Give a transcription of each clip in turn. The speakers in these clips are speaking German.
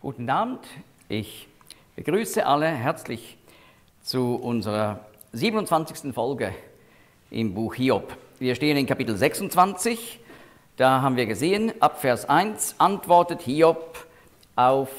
Guten Abend, ich begrüße alle herzlich zu unserer 27. Folge im Buch Hiob. Wir stehen in Kapitel 26, da haben wir gesehen, ab Vers 1 antwortet Hiob auf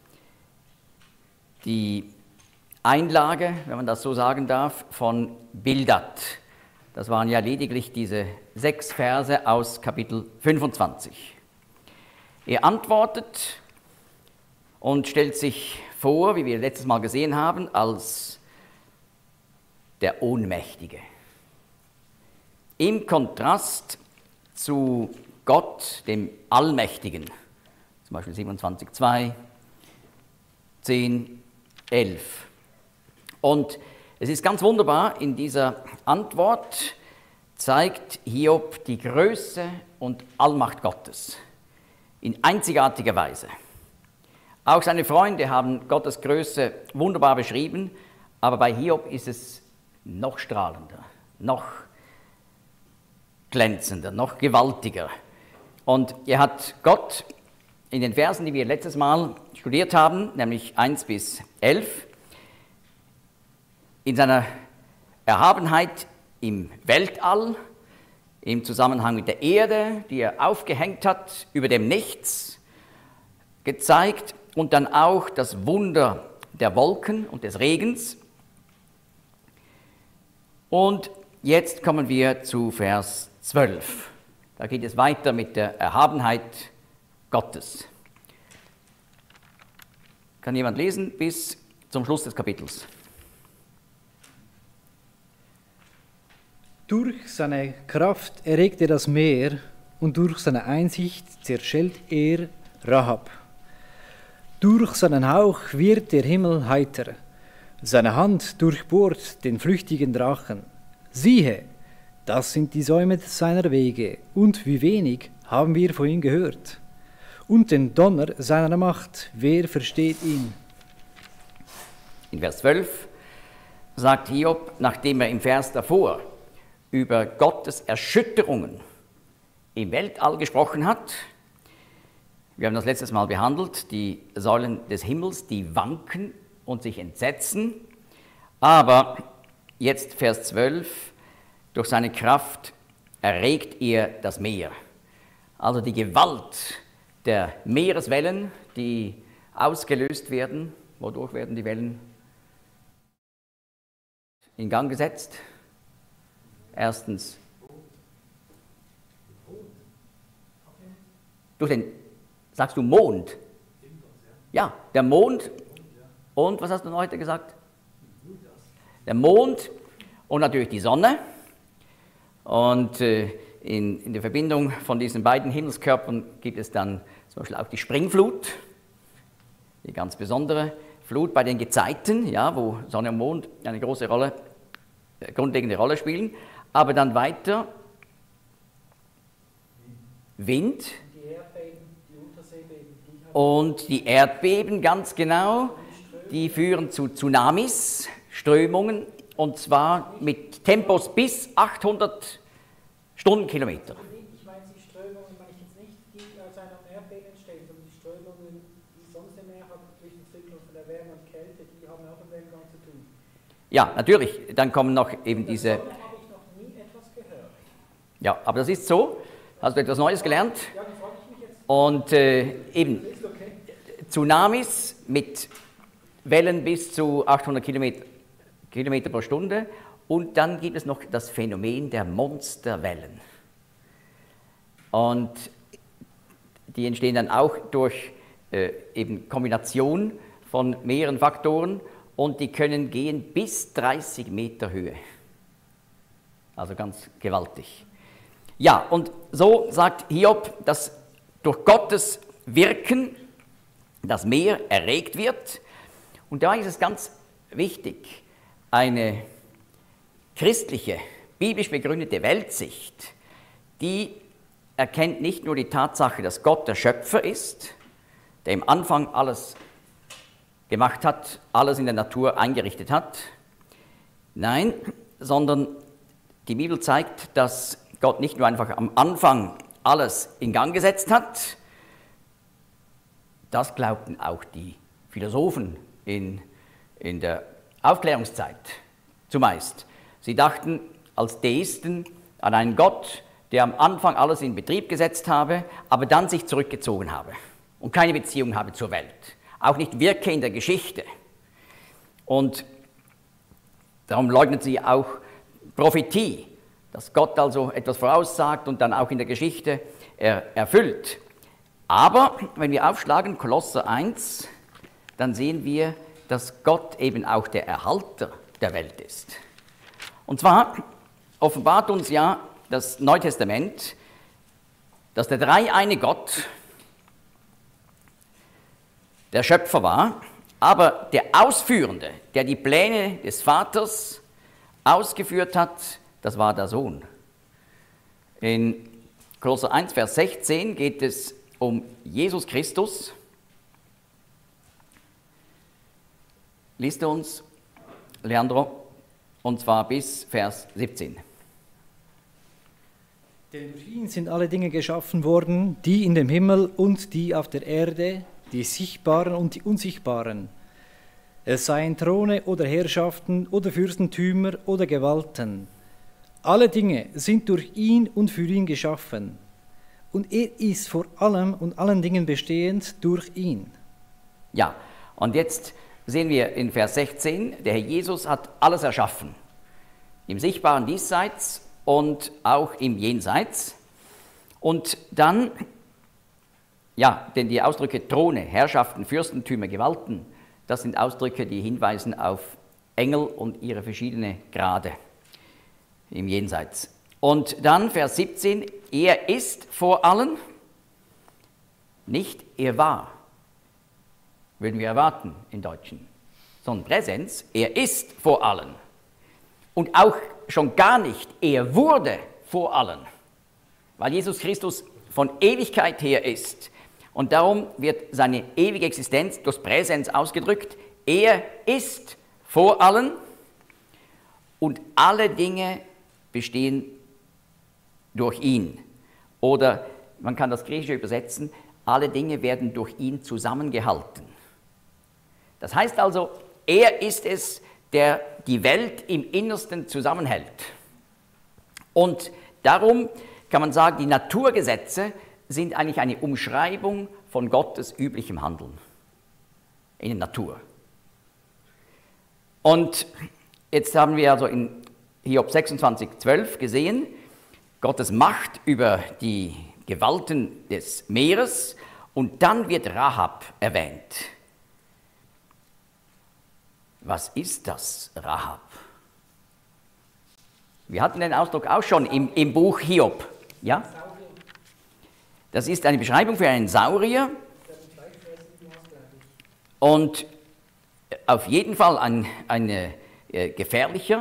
die Einlage, wenn man das so sagen darf, von Bildad. Das waren ja lediglich diese 6 Verse aus Kapitel 25. Er antwortet und stellt sich vor, wie wir letztes Mal gesehen haben, als der Ohnmächtige. Im Kontrast zu Gott, dem Allmächtigen, zum Beispiel 27,2, 10, 11. Und es ist ganz wunderbar, in dieser Antwort zeigt Hiob die Größe und Allmacht Gottes in einzigartiger Weise. Auch seine Freunde haben Gottes Größe wunderbar beschrieben, aber bei Hiob ist es noch strahlender, noch glänzender, noch gewaltiger. Und er hat Gott in den Versen, die wir letztes Mal studiert haben, nämlich 1 bis 11, in seiner Erhabenheit im Weltall, im Zusammenhang mit der Erde, die er aufgehängt hat, über dem Nichts, gezeigt und dann auch das Wunder der Wolken und des Regens. Und jetzt kommen wir zu Vers 12. Da geht es weiter mit der Erhabenheit Gottes. Kann jemand lesen bis zum Schluss des Kapitels? Durch seine Kraft erregt er das Meer und durch seine Einsicht zerschellt er Rahab. Durch seinen Hauch wird der Himmel heiter, seine Hand durchbohrt den flüchtigen Drachen. Siehe, das sind die Säume seiner Wege, und wie wenig haben wir von ihm gehört. Und den Donner seiner Macht, wer versteht ihn? In Vers 12 sagt Hiob, nachdem er im Vers davor über Gottes Erschütterungen im Weltall gesprochen hat. Wir haben das letztes Mal behandelt, die Säulen des Himmels, die wanken und sich entsetzen. Aber jetzt Vers 12, durch seine Kraft erregt er das Meer. Also die Gewalt der Meereswellen, die ausgelöst werden. Wodurch werden die Wellen in Gang gesetzt? Erstens, durch den, sagst du Mond? Ja, der Mond. Und was hast du noch heute gesagt? Der Mond und natürlich die Sonne. Und in der Verbindung von diesen beiden Himmelskörpern gibt es dann zum Beispiel auch die Springflut, die ganz besondere Flut bei den Gezeiten, ja, wo Sonne und Mond eine große Rolle, grundlegende Rolle spielen. Aber dann weiter, Wind Die Erdbeben, die Unterseebeben. Und die Erdbeben, ganz genau, die führen zu Tsunamis, Strömungen, und zwar mit Tempos bis 800 Stundenkilometer. Ich meine, die Strömungen, meine ich jetzt nicht, die aus einem Erdbeben entstehen, sondern die Strömungen, die sonst im Meer hat, durch den Zyklus von der Wärme und Kälte, die haben auch mit Wellengang zu tun. Ja, natürlich, dann kommen noch eben diese... Ja, aber das ist so. Hast du etwas Neues gelernt? Ja, das frage ich mich jetzt. Und eben Tsunamis mit Wellen bis zu 800 Kilometer pro Stunde. Und dann gibt es noch das Phänomen der Monsterwellen. Und die entstehen dann auch durch eben Kombination von mehreren Faktoren. Und die können gehen bis 30 Meter Höhe. Also ganz gewaltig. Ja, und so sagt Hiob, dass durch Gottes Wirken das Meer erregt wird. Und da ist es ganz wichtig, eine christliche, biblisch begründete Weltsicht, die erkennt nicht nur die Tatsache, dass Gott der Schöpfer ist, der im Anfang alles gemacht hat, alles in der Natur eingerichtet hat. Nein, sondern die Bibel zeigt, dass Gott nicht nur einfach am Anfang alles in Gang gesetzt hat, das glaubten auch die Philosophen in der Aufklärungszeit zumeist. Sie dachten als Deisten an einen Gott, der am Anfang alles in Betrieb gesetzt habe, aber dann sich zurückgezogen habe und keine Beziehung habe zur Welt, auch nicht wirke in der Geschichte. Und darum leugnen sie auch Prophetie, dass Gott also etwas voraussagt und dann auch in der Geschichte erfüllt. Aber wenn wir aufschlagen, Kolosser 1, dann sehen wir, dass Gott eben auch der Erhalter der Welt ist. Und zwar offenbart uns ja das Neue Testament, dass der dreieine Gott der Schöpfer war, aber der Ausführende, der die Pläne des Vaters ausgeführt hat, das war der Sohn. In Kolosser 1, Vers 16 geht es um Jesus Christus. Liest uns, Leandro, und zwar bis Vers 17. Denn durch ihn sind alle Dinge geschaffen worden, die in dem Himmel und die auf der Erde, die Sichtbaren und die Unsichtbaren. Es seien Throne oder Herrschaften oder Fürstentümer oder Gewalten. Alle Dinge sind durch ihn und für ihn geschaffen. Und er ist vor allem und allen Dingen bestehend durch ihn. Ja, und jetzt sehen wir in Vers 16, der Herr Jesus hat alles erschaffen. Im sichtbaren Diesseits und auch im Jenseits. Und dann, ja, denn die Ausdrücke Throne, Herrschaften, Fürstentümer, Gewalten, das sind Ausdrücke, die hinweisen auf Engel und ihre verschiedenen Grade im Jenseits. Und dann Vers 17, er ist vor allen, nicht er war, würden wir erwarten im Deutschen, sondern Präsens, er ist vor allen. Und auch schon gar nicht, er wurde vor allen, weil Jesus Christus von Ewigkeit her ist. Und darum wird seine ewige Existenz durch Präsens ausgedrückt. Er ist vor allen und alle Dinge bestehen durch ihn. Oder man kann das Griechische übersetzen, alle Dinge werden durch ihn zusammengehalten. Das heißt also, er ist es, der die Welt im Innersten zusammenhält. Und darum kann man sagen, die Naturgesetze sind eigentlich eine Umschreibung von Gottes üblichem Handeln in der Natur. Und jetzt haben wir also in Hiob 26,12 gesehen, Gottes Macht über die Gewalten des Meeres, und dann wird Rahab erwähnt. Was ist das, Rahab? Wir hatten den Ausdruck auch schon im Buch Hiob. Ja? Das ist eine Beschreibung für einen Saurier und auf jeden Fall ein gefährlicher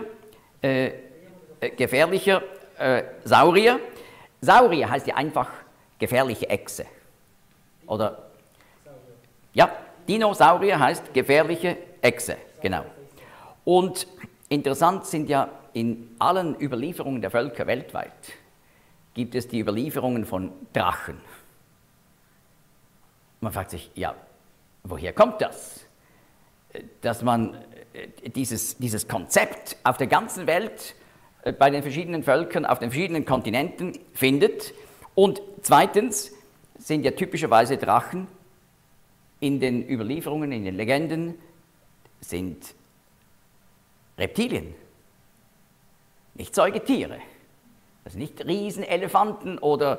Saurier. Saurier heißt ja einfach gefährliche Echse. Oder? Ja, Dinosaurier heißt gefährliche Echse, genau. Und interessant sind ja in allen Überlieferungen der Völker weltweit, gibt es die Überlieferungen von Drachen. Man fragt sich, ja, woher kommt das? Dass man dieses Konzept auf der ganzen Welt bei den verschiedenen Völkern, auf den verschiedenen Kontinenten findet. Und zweitens sind ja typischerweise Drachen in den Überlieferungen, in den Legenden, sind Reptilien, nicht Säugetiere. Also nicht Riesenelefanten oder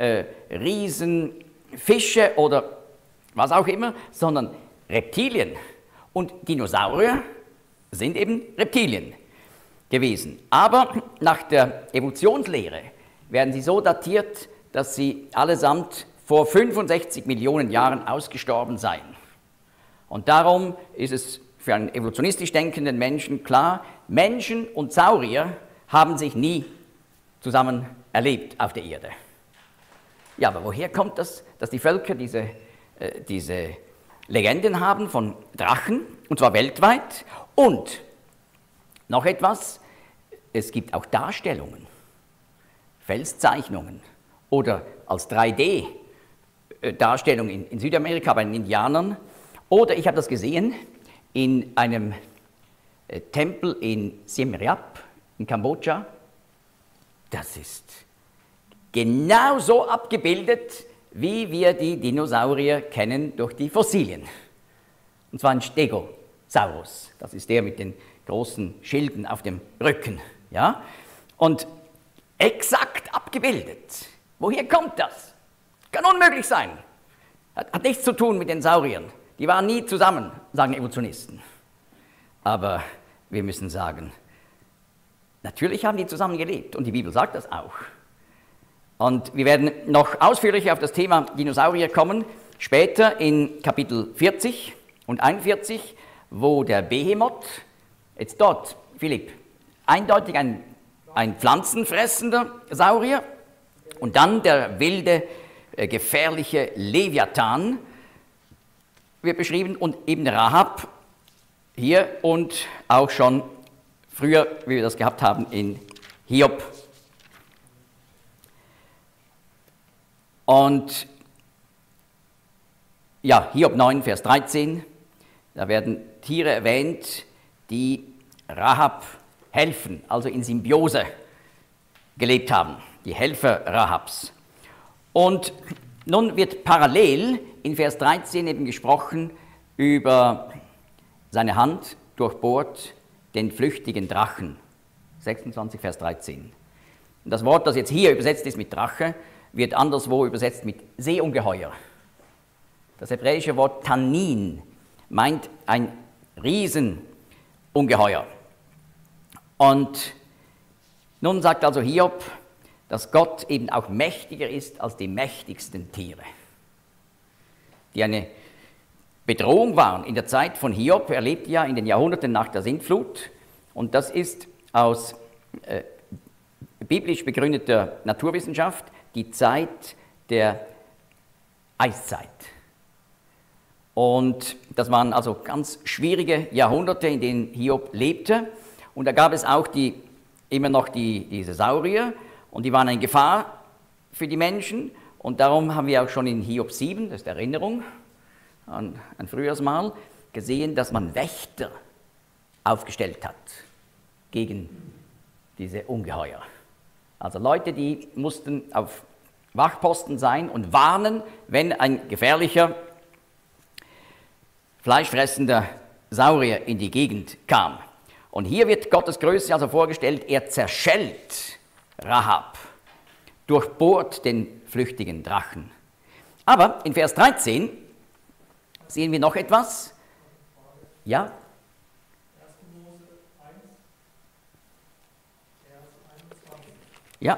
Riesenfische oder was auch immer, sondern Reptilien. Und Dinosaurier sind eben Reptilien gewesen. Aber nach der Evolutionslehre werden sie so datiert, dass sie allesamt vor 65 Millionen Jahren ausgestorben seien. Und darum ist es für einen evolutionistisch denkenden Menschen klar, Menschen und Saurier haben sich nie zusammen erlebt auf der Erde. Ja, aber woher kommt das, dass die Völker diese Legenden haben von Drachen, und zwar weltweit? Und noch etwas, es gibt auch Darstellungen, Felszeichnungen oder als 3D Darstellung in Südamerika bei den Indianern. Oder ich habe das gesehen in einem Tempel in Siem Reap in Kambodscha. Das ist genau so abgebildet, wie wir die Dinosaurier kennen durch die Fossilien. Und zwar ein Stegosaurus. Das ist der mit den großen Schilden auf dem Rücken. Ja? Und exakt abgebildet. Woher kommt das? Kann unmöglich sein. Hat nichts zu tun mit den Sauriern. Die waren nie zusammen, sagen Evolutionisten. Aber wir müssen sagen, natürlich haben die zusammen gelebt und die Bibel sagt das auch. Und wir werden noch ausführlicher auf das Thema Dinosaurier kommen, später in Kapitel 40 und 41, wo der Behemoth, jetzt dort, Philipp, eindeutig ein pflanzenfressender Saurier und dann der wilde, gefährliche Leviathan wird beschrieben und eben Rahab hier und auch schon früher, wie wir das gehabt haben, in Hiob. Und ja, Hiob 9, Vers 13, da werden Tiere erwähnt, die Rahab helfen, also in Symbiose gelebt haben, die Helfer Rahabs. Und nun wird parallel in Vers 13 eben gesprochen über seine Hand durchbohrt den flüchtigen Drachen. 26, Vers 13. Und das Wort, das jetzt hier übersetzt ist mit Drache, wird anderswo übersetzt mit Seeungeheuer. Das hebräische Wort Tanin meint ein Riesenungeheuer. Und nun sagt also Hiob, dass Gott eben auch mächtiger ist als die mächtigsten Tiere, die eine Bedrohung waren in der Zeit von Hiob. Er lebte ja in den Jahrhunderten nach der Sintflut und das ist aus biblisch begründeter Naturwissenschaft die Zeit der Eiszeit. Und das waren also ganz schwierige Jahrhunderte, in denen Hiob lebte. Und da gab es auch immer noch diese Saurier und die waren eine Gefahr für die Menschen. Und darum haben wir auch schon in Hiob 7, das ist Erinnerung an ein Frühjahrsmal, gesehen, dass man Wächter aufgestellt hat gegen diese Ungeheuer. Also Leute, die mussten auf Wachposten sein und warnen, wenn ein gefährlicher, fleischfressender Saurier in die Gegend kam. Und hier wird Gottes Größe also vorgestellt, er zerschellt Rahab, durchbohrt den flüchtigen Drachen. Aber in Vers 13 sehen wir noch etwas. Ja? Ja.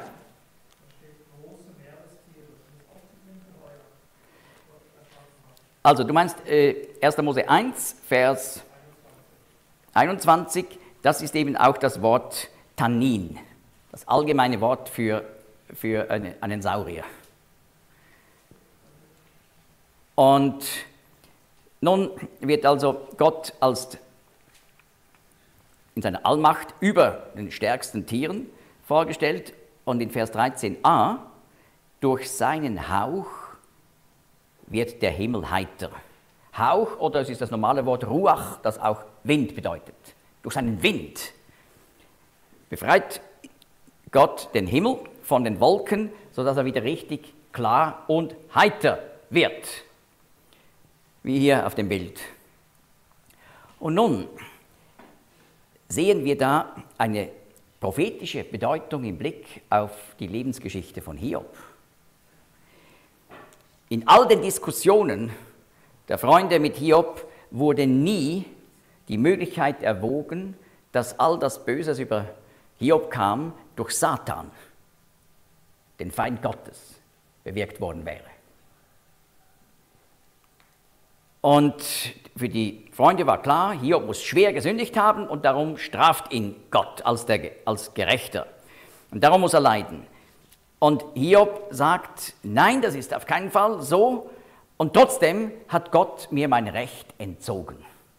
Also du meinst 1. Mose 1, Vers 21, das ist eben auch das Wort Tanin, das allgemeine Wort für einen Saurier. Und nun wird also Gott als in seiner Allmacht über den stärksten Tieren vorgestellt und in Vers 13a, durch seinen Hauch wird der Himmel heiter. Hauch, oder es ist das normale Wort Ruach, das auch Wind bedeutet. Durch seinen Wind befreit Gott den Himmel von den Wolken, sodass er wieder richtig klar und heiter wird. Wie hier auf dem Bild. Und nun sehen wir da eine prophetische Bedeutung im Blick auf die Lebensgeschichte von Hiob. In all den Diskussionen der Freunde mit Hiob wurde nie die Möglichkeit erwogen, dass all das Böse, das über Hiob kam, durch Satan, den Feind Gottes, bewirkt worden wäre. Und für die Freunde war klar, Hiob muss schwer gesündigt haben und darum straft ihn Gott als Gerechter. Und darum muss er leiden. Und Hiob sagt, nein, das ist auf keinen Fall so. Und trotzdem hat Gott mir mein Recht entzogen.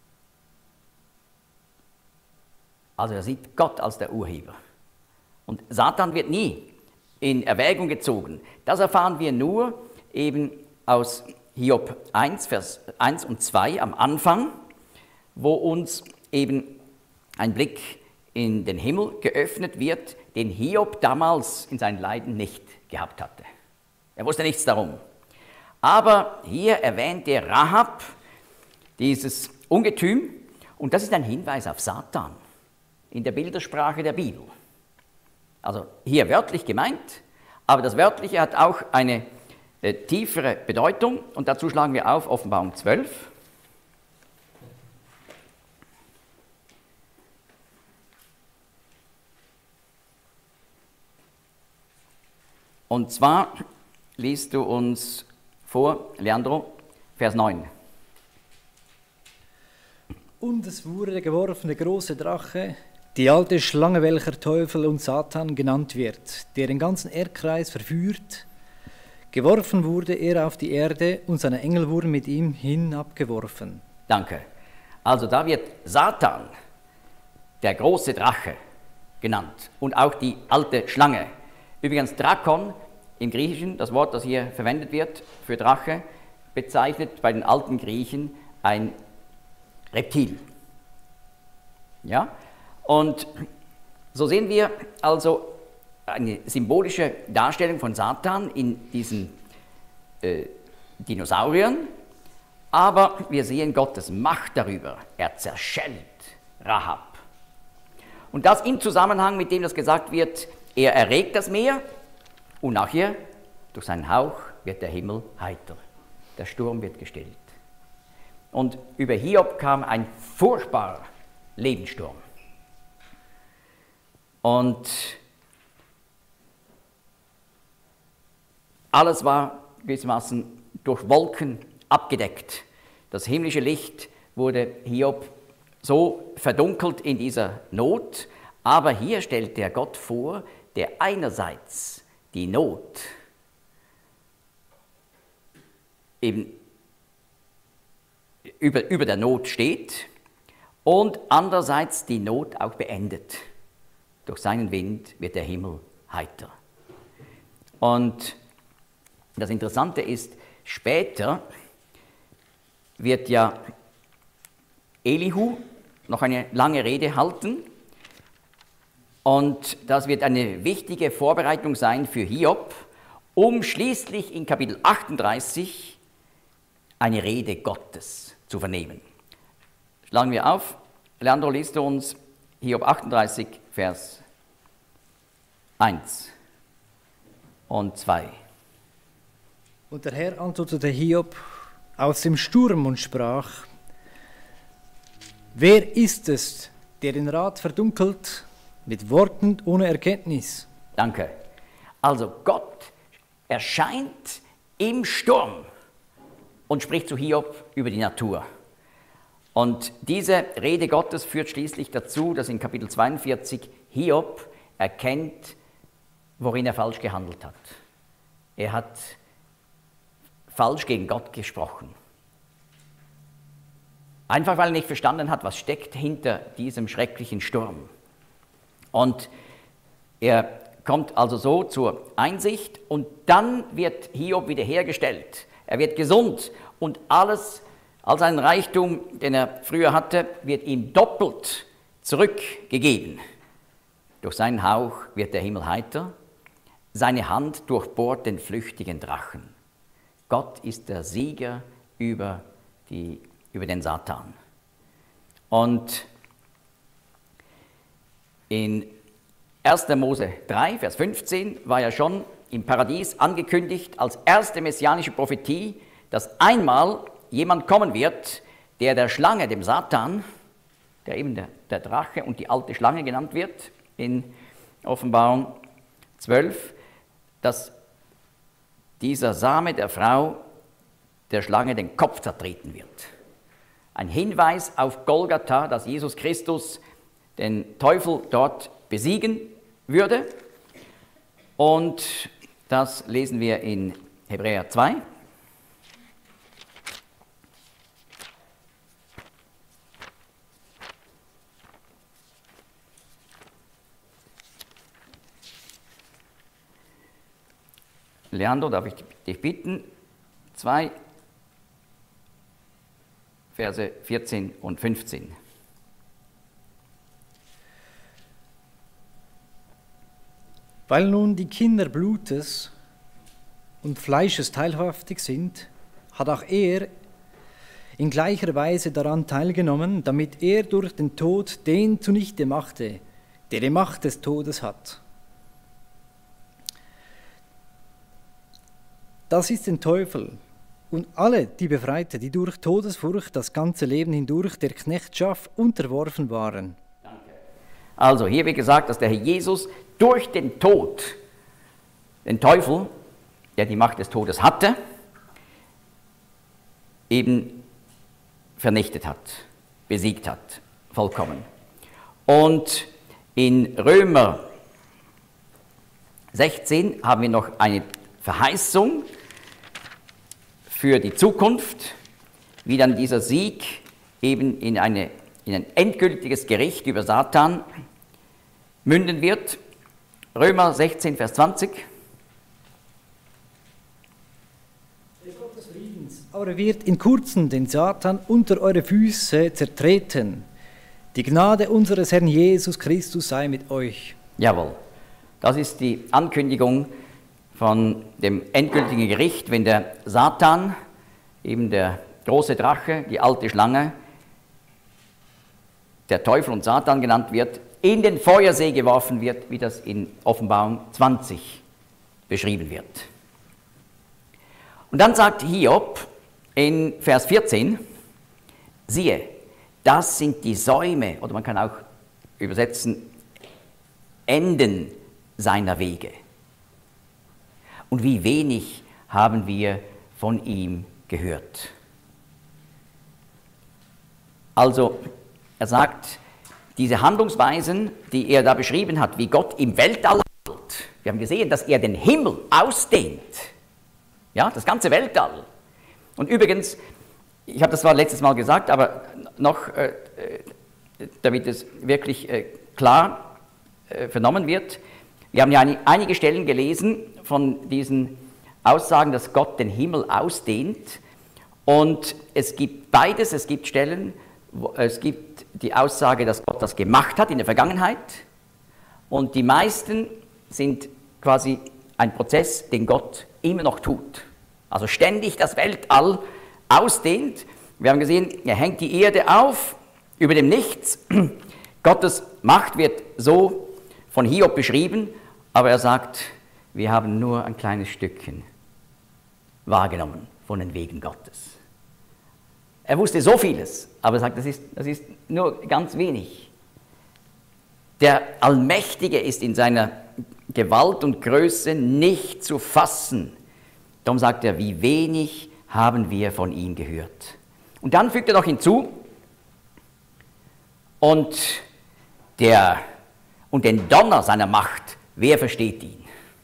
Also er sieht Gott als der Urheber. Und Satan wird nie in Erwägung gezogen. Das erfahren wir nur eben aus Hiob 1, Vers 1 und 2 am Anfang, wo uns eben ein Blick in den Himmel geöffnet wird, den Hiob damals in seinen Leiden nicht gehabt hatte. Er wusste nichts darum. Aber hier erwähnt er Rahab, dieses Ungetüm, und das ist ein Hinweis auf Satan in der Bildersprache der Bibel. Also hier wörtlich gemeint, aber das Wörtliche hat auch eine tiefere Bedeutung, und dazu schlagen wir auf Offenbarung 12. Und zwar liest du uns vor, Leandro, Vers 9. Und es wurde der geworfene große Drache, die alte Schlange, welcher Teufel und Satan genannt wird, der den ganzen Erdkreis verführt. Geworfen wurde er auf die Erde, und seine Engel wurden mit ihm hinabgeworfen. Danke. Also da wird Satan, der große Drache, genannt und auch die alte Schlange. Übrigens Drakon im Griechischen, das Wort, das hier verwendet wird für Drache, bezeichnet bei den alten Griechen ein Reptil. Ja? Und so sehen wir also eine symbolische Darstellung von Satan in diesen Dinosauriern, aber wir sehen Gottes Macht darüber. Er zerschellt Rahab. Und das im Zusammenhang mit dem, dass gesagt wird, er erregt das Meer und nachher, durch seinen Hauch, wird der Himmel heiter. Der Sturm wird gestillt. Und über Hiob kam ein furchtbarer Lebenssturm. Und alles war gewissermaßen durch Wolken abgedeckt. Das himmlische Licht wurde Hiob so verdunkelt in dieser Not, aber hier stellt der Gott vor, der einerseits die Not eben über der Not steht und andererseits die Not auch beendet. Durch seinen Wind wird der Himmel heiter. Und das Interessante ist, später wird ja Elihu noch eine lange Rede halten, und das wird eine wichtige Vorbereitung sein für Hiob, um schließlich in Kapitel 38 eine Rede Gottes zu vernehmen. Schlagen wir auf. Leandro, liest du uns Hiob 38, Vers 1 und 2. Und der Herr antwortete Hiob aus dem Sturm und sprach: Wer ist es, der den Rat verdunkelt mit Worten ohne Erkenntnis? Danke. Also Gott erscheint im Sturm und spricht zu Hiob über die Natur. Und diese Rede Gottes führt schließlich dazu, dass in Kapitel 42 Hiob erkennt, worin er falsch gehandelt hat. Er hat falsch gegen Gott gesprochen. Einfach weil er nicht verstanden hat, was steckt hinter diesem schrecklichen Sturm. Und er kommt also so zur Einsicht und dann wird Hiob wiederhergestellt. Er wird gesund und all seinen Reichtum, den er früher hatte, wird ihm doppelt zurückgegeben. Durch seinen Hauch wird der Himmel heiter, seine Hand durchbohrt den flüchtigen Drachen. Gott ist der Sieger über den Satan. Und in 1. Mose 3, Vers 15 war ja schon im Paradies angekündigt als erste messianische Prophetie, dass einmal jemand kommen wird, der Schlange, dem Satan, der eben der Drache und die alte Schlange genannt wird, in Offenbarung 12, dass dieser Same der Frau der Schlange den Kopf zertreten wird. Ein Hinweis auf Golgatha, dass Jesus Christus den Teufel dort besiegen würde. Und das lesen wir in Hebräer 2. Leandro, darf ich dich bitten, 2, Verse 14 und 15. Weil nun die Kinder Blutes und Fleisches teilhaftig sind, hat auch er in gleicher Weise daran teilgenommen, damit er durch den Tod den zunichte machte, der die Macht des Todes hat. Das ist den Teufel und alle die Befreite, die durch Todesfurcht das ganze Leben hindurch der Knechtschaft unterworfen waren. Also hier wird gesagt, dass der Herr Jesus durch den Tod den Teufel, der die Macht des Todes hatte, eben vernichtet hat, besiegt hat, vollkommen. Und in Römer 16 haben wir noch eine Verheißung für die Zukunft, wie dann dieser Sieg eben in ein endgültiges Gericht über Satan münden wird. Römer 16, Vers 20. Der Gott des Friedens aber wird in kurzem den Satan unter eure Füße zertreten. Die Gnade unseres Herrn Jesus Christus sei mit euch. Jawohl, das ist die Ankündigung von dem endgültigen Gericht, wenn der Satan, eben der große Drache, die alte Schlange, der Teufel und Satan genannt wird, in den Feuersee geworfen wird, wie das in Offenbarung 20 beschrieben wird. Und dann sagt Hiob in Vers 14, siehe, das sind die Säume, oder man kann auch übersetzen, Enden seiner Wege. Und wie wenig haben wir von ihm gehört. Also, er sagt, diese Handlungsweisen, die er da beschrieben hat, wie Gott im Weltall handelt, wir haben gesehen, dass er den Himmel ausdehnt, ja, das ganze Weltall. Und übrigens, ich habe das zwar letztes Mal gesagt, aber noch, damit es wirklich klar vernommen wird, wir haben ja einige Stellen gelesen von diesen Aussagen, dass Gott den Himmel ausdehnt. Und es gibt beides, es gibt Stellen, es gibt die Aussage, dass Gott das gemacht hat in der Vergangenheit. Und die meisten sind quasi ein Prozess, den Gott immer noch tut. Also ständig das Weltall ausdehnt. Wir haben gesehen, er hängt die Erde auf über dem Nichts. Gottes Macht wird so von Hiob beschrieben, aber er sagt, wir haben nur ein kleines Stückchen wahrgenommen von den Wegen Gottes. Er wusste so vieles, aber er sagt, das ist nur ganz wenig. Der Allmächtige ist in seiner Gewalt und Größe nicht zu fassen. Darum sagt er, wie wenig haben wir von ihm gehört. Und dann fügt er noch hinzu, und den Donner seiner Macht, wer versteht ihn?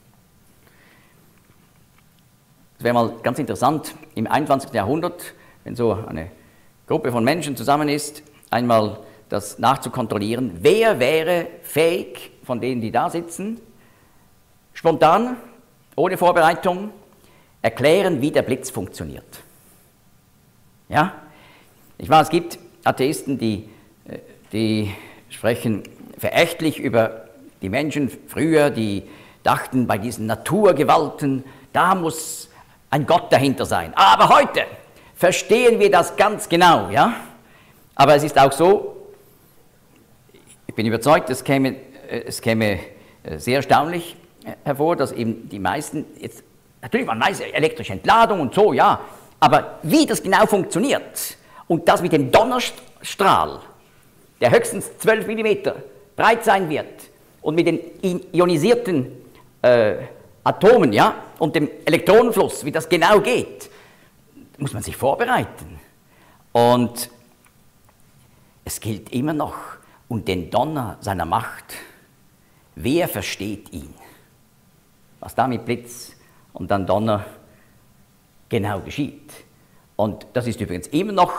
Es wäre mal ganz interessant, im 21. Jahrhundert, wenn so eine Gruppe von Menschen zusammen ist, einmal das nachzukontrollieren, wer wäre fähig, von denen, die da sitzen, spontan, ohne Vorbereitung, erklären, wie der Blitz funktioniert. Ja? Ich weiß, es gibt Atheisten, die sprechen verächtlich über die Menschen früher, die dachten, bei diesen Naturgewalten, da muss ein Gott dahinter sein. Aber heute verstehen wir das ganz genau, ja? Aber es ist auch so, ich bin überzeugt, es käme sehr erstaunlich hervor, dass eben die meisten, jetzt, natürlich man weiß elektrische Entladung und so, ja, aber wie das genau funktioniert und das mit dem Donnerstrahl, der höchstens 12 mm breit sein wird und mit den ionisierten Atomen, ja, und dem Elektronenfluss, wie das genau geht, muss man sich vorbereiten. Und es gilt immer noch, und den Donner seiner Macht, wer versteht ihn? Was da mit Blitz und dann Donner genau geschieht. Und das ist übrigens immer noch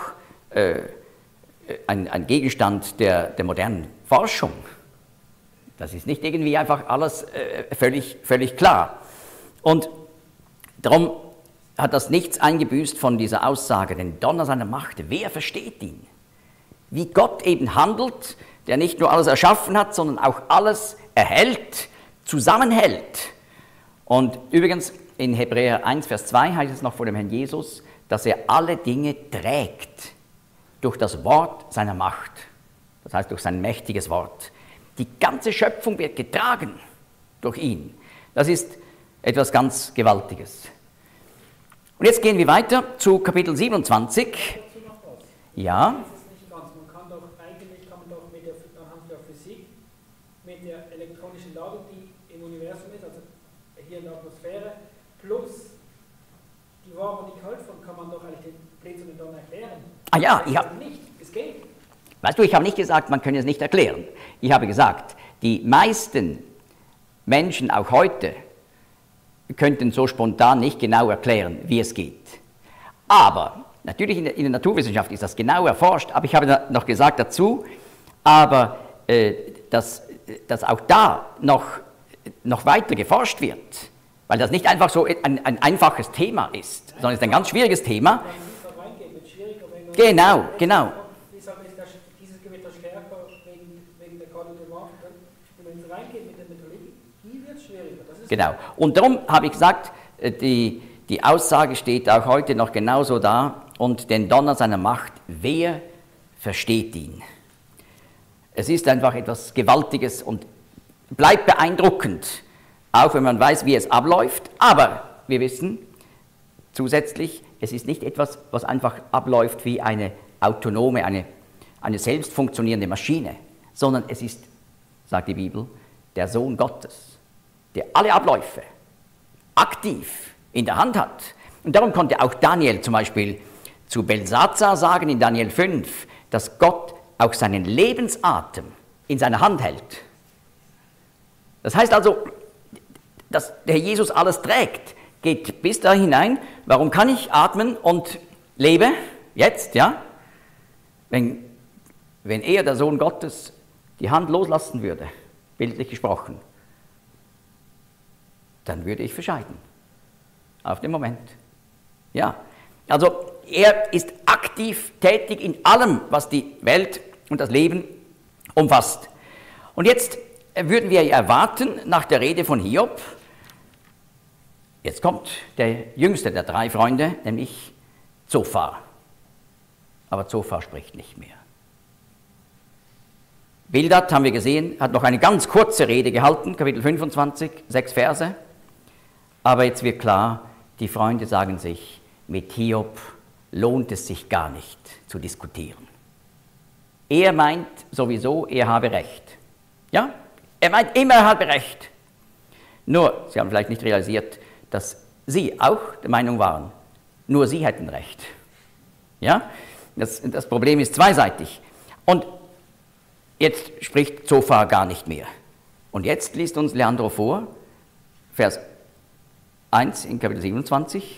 ein Gegenstand der modernen Forschung. Das ist nicht irgendwie einfach alles völlig klar. Und darum hat das nichts eingebüßt von dieser Aussage, den Donner seiner Macht, wer versteht ihn? Wie Gott eben handelt, der nicht nur alles erschaffen hat, sondern auch alles erhält, zusammenhält. Und übrigens in Hebräer 1, Vers 2 heißt es noch vor dem Herrn Jesus, dass er alle Dinge trägt durch das Wort seiner Macht, das heißt durch sein mächtiges Wort. Die ganze Schöpfung wird getragen durch ihn. Das ist etwas ganz Gewaltiges. Und jetzt gehen wir weiter zu Kapitel 27. Ja. Eigentlich kann man doch anhand der Physik mit der elektronischen Ladung, die im Universum ist, also hier in der Atmosphäre, plus die warme und die Kaltfront, kann man doch eigentlich den Blitz und den Donner erklären. Ah ja, ich habe... Nicht, es geht. Weißt du, ich habe nicht gesagt, man könne es nicht erklären. Ich habe gesagt, die meisten Menschen, auch heute, könnten so spontan nicht genau erklären, wie es geht. Aber, natürlich in der Naturwissenschaft ist das genau erforscht, aber ich habe noch gesagt dazu, aber dass auch da noch weiter geforscht wird, weil das nicht einfach so ein einfaches Thema ist, sondern es ist ein ganz schwieriges Thema. Genau. Dieses Gewitter stärker wegen der Karte der Macht. Und wenn es reingeht mit der Metallurgie, hier wird es schwieriger. Genau. Und darum habe ich gesagt, die Aussage steht auch heute noch genauso da. Und den Donner seiner Macht, wer versteht ihn? Es ist einfach etwas Gewaltiges und bleibt beeindruckend, auch wenn man weiß, wie es abläuft. Aber wir wissen zusätzlich, es ist nicht etwas, was einfach abläuft wie eine autonome, eine selbst funktionierende Maschine, sondern es ist, sagt die Bibel, der Sohn Gottes, der alle Abläufe aktiv in der Hand hat. Und darum konnte auch Daniel zum Beispiel zu Belsazar sagen in Daniel 5, dass Gott auch seinen Lebensatem in seiner Hand hält. Das heißt also, dass der Jesus alles trägt, geht bis da hinein. Warum kann ich atmen und lebe? Jetzt, ja? Wenn er, der Sohn Gottes, die Hand loslassen würde, bildlich gesprochen, dann würde ich verscheiden. Auf den Moment. Ja, also er ist aktiv tätig in allem, was die Welt und das Leben umfasst. Und jetzt würden wir erwarten, nach der Rede von Hiob, jetzt kommt der jüngste der drei Freunde, nämlich Zophar. Aber Zophar spricht nicht mehr. Bildad, haben wir gesehen, hat noch eine ganz kurze Rede gehalten, Kapitel 25, 6 Verse. Aber jetzt wird klar, die Freunde sagen sich, mit Hiob lohnt es sich gar nicht zu diskutieren. Er meint sowieso, er habe Recht. Ja, er meint immer, er habe Recht. Nur, sie haben vielleicht nicht realisiert, dass sie auch der Meinung waren, nur sie hätten Recht. Ja, das Problem ist zweiseitig. Und jetzt spricht Zophar gar nicht mehr. Und jetzt liest uns Leandro vor, Vers 1 in Kapitel 27.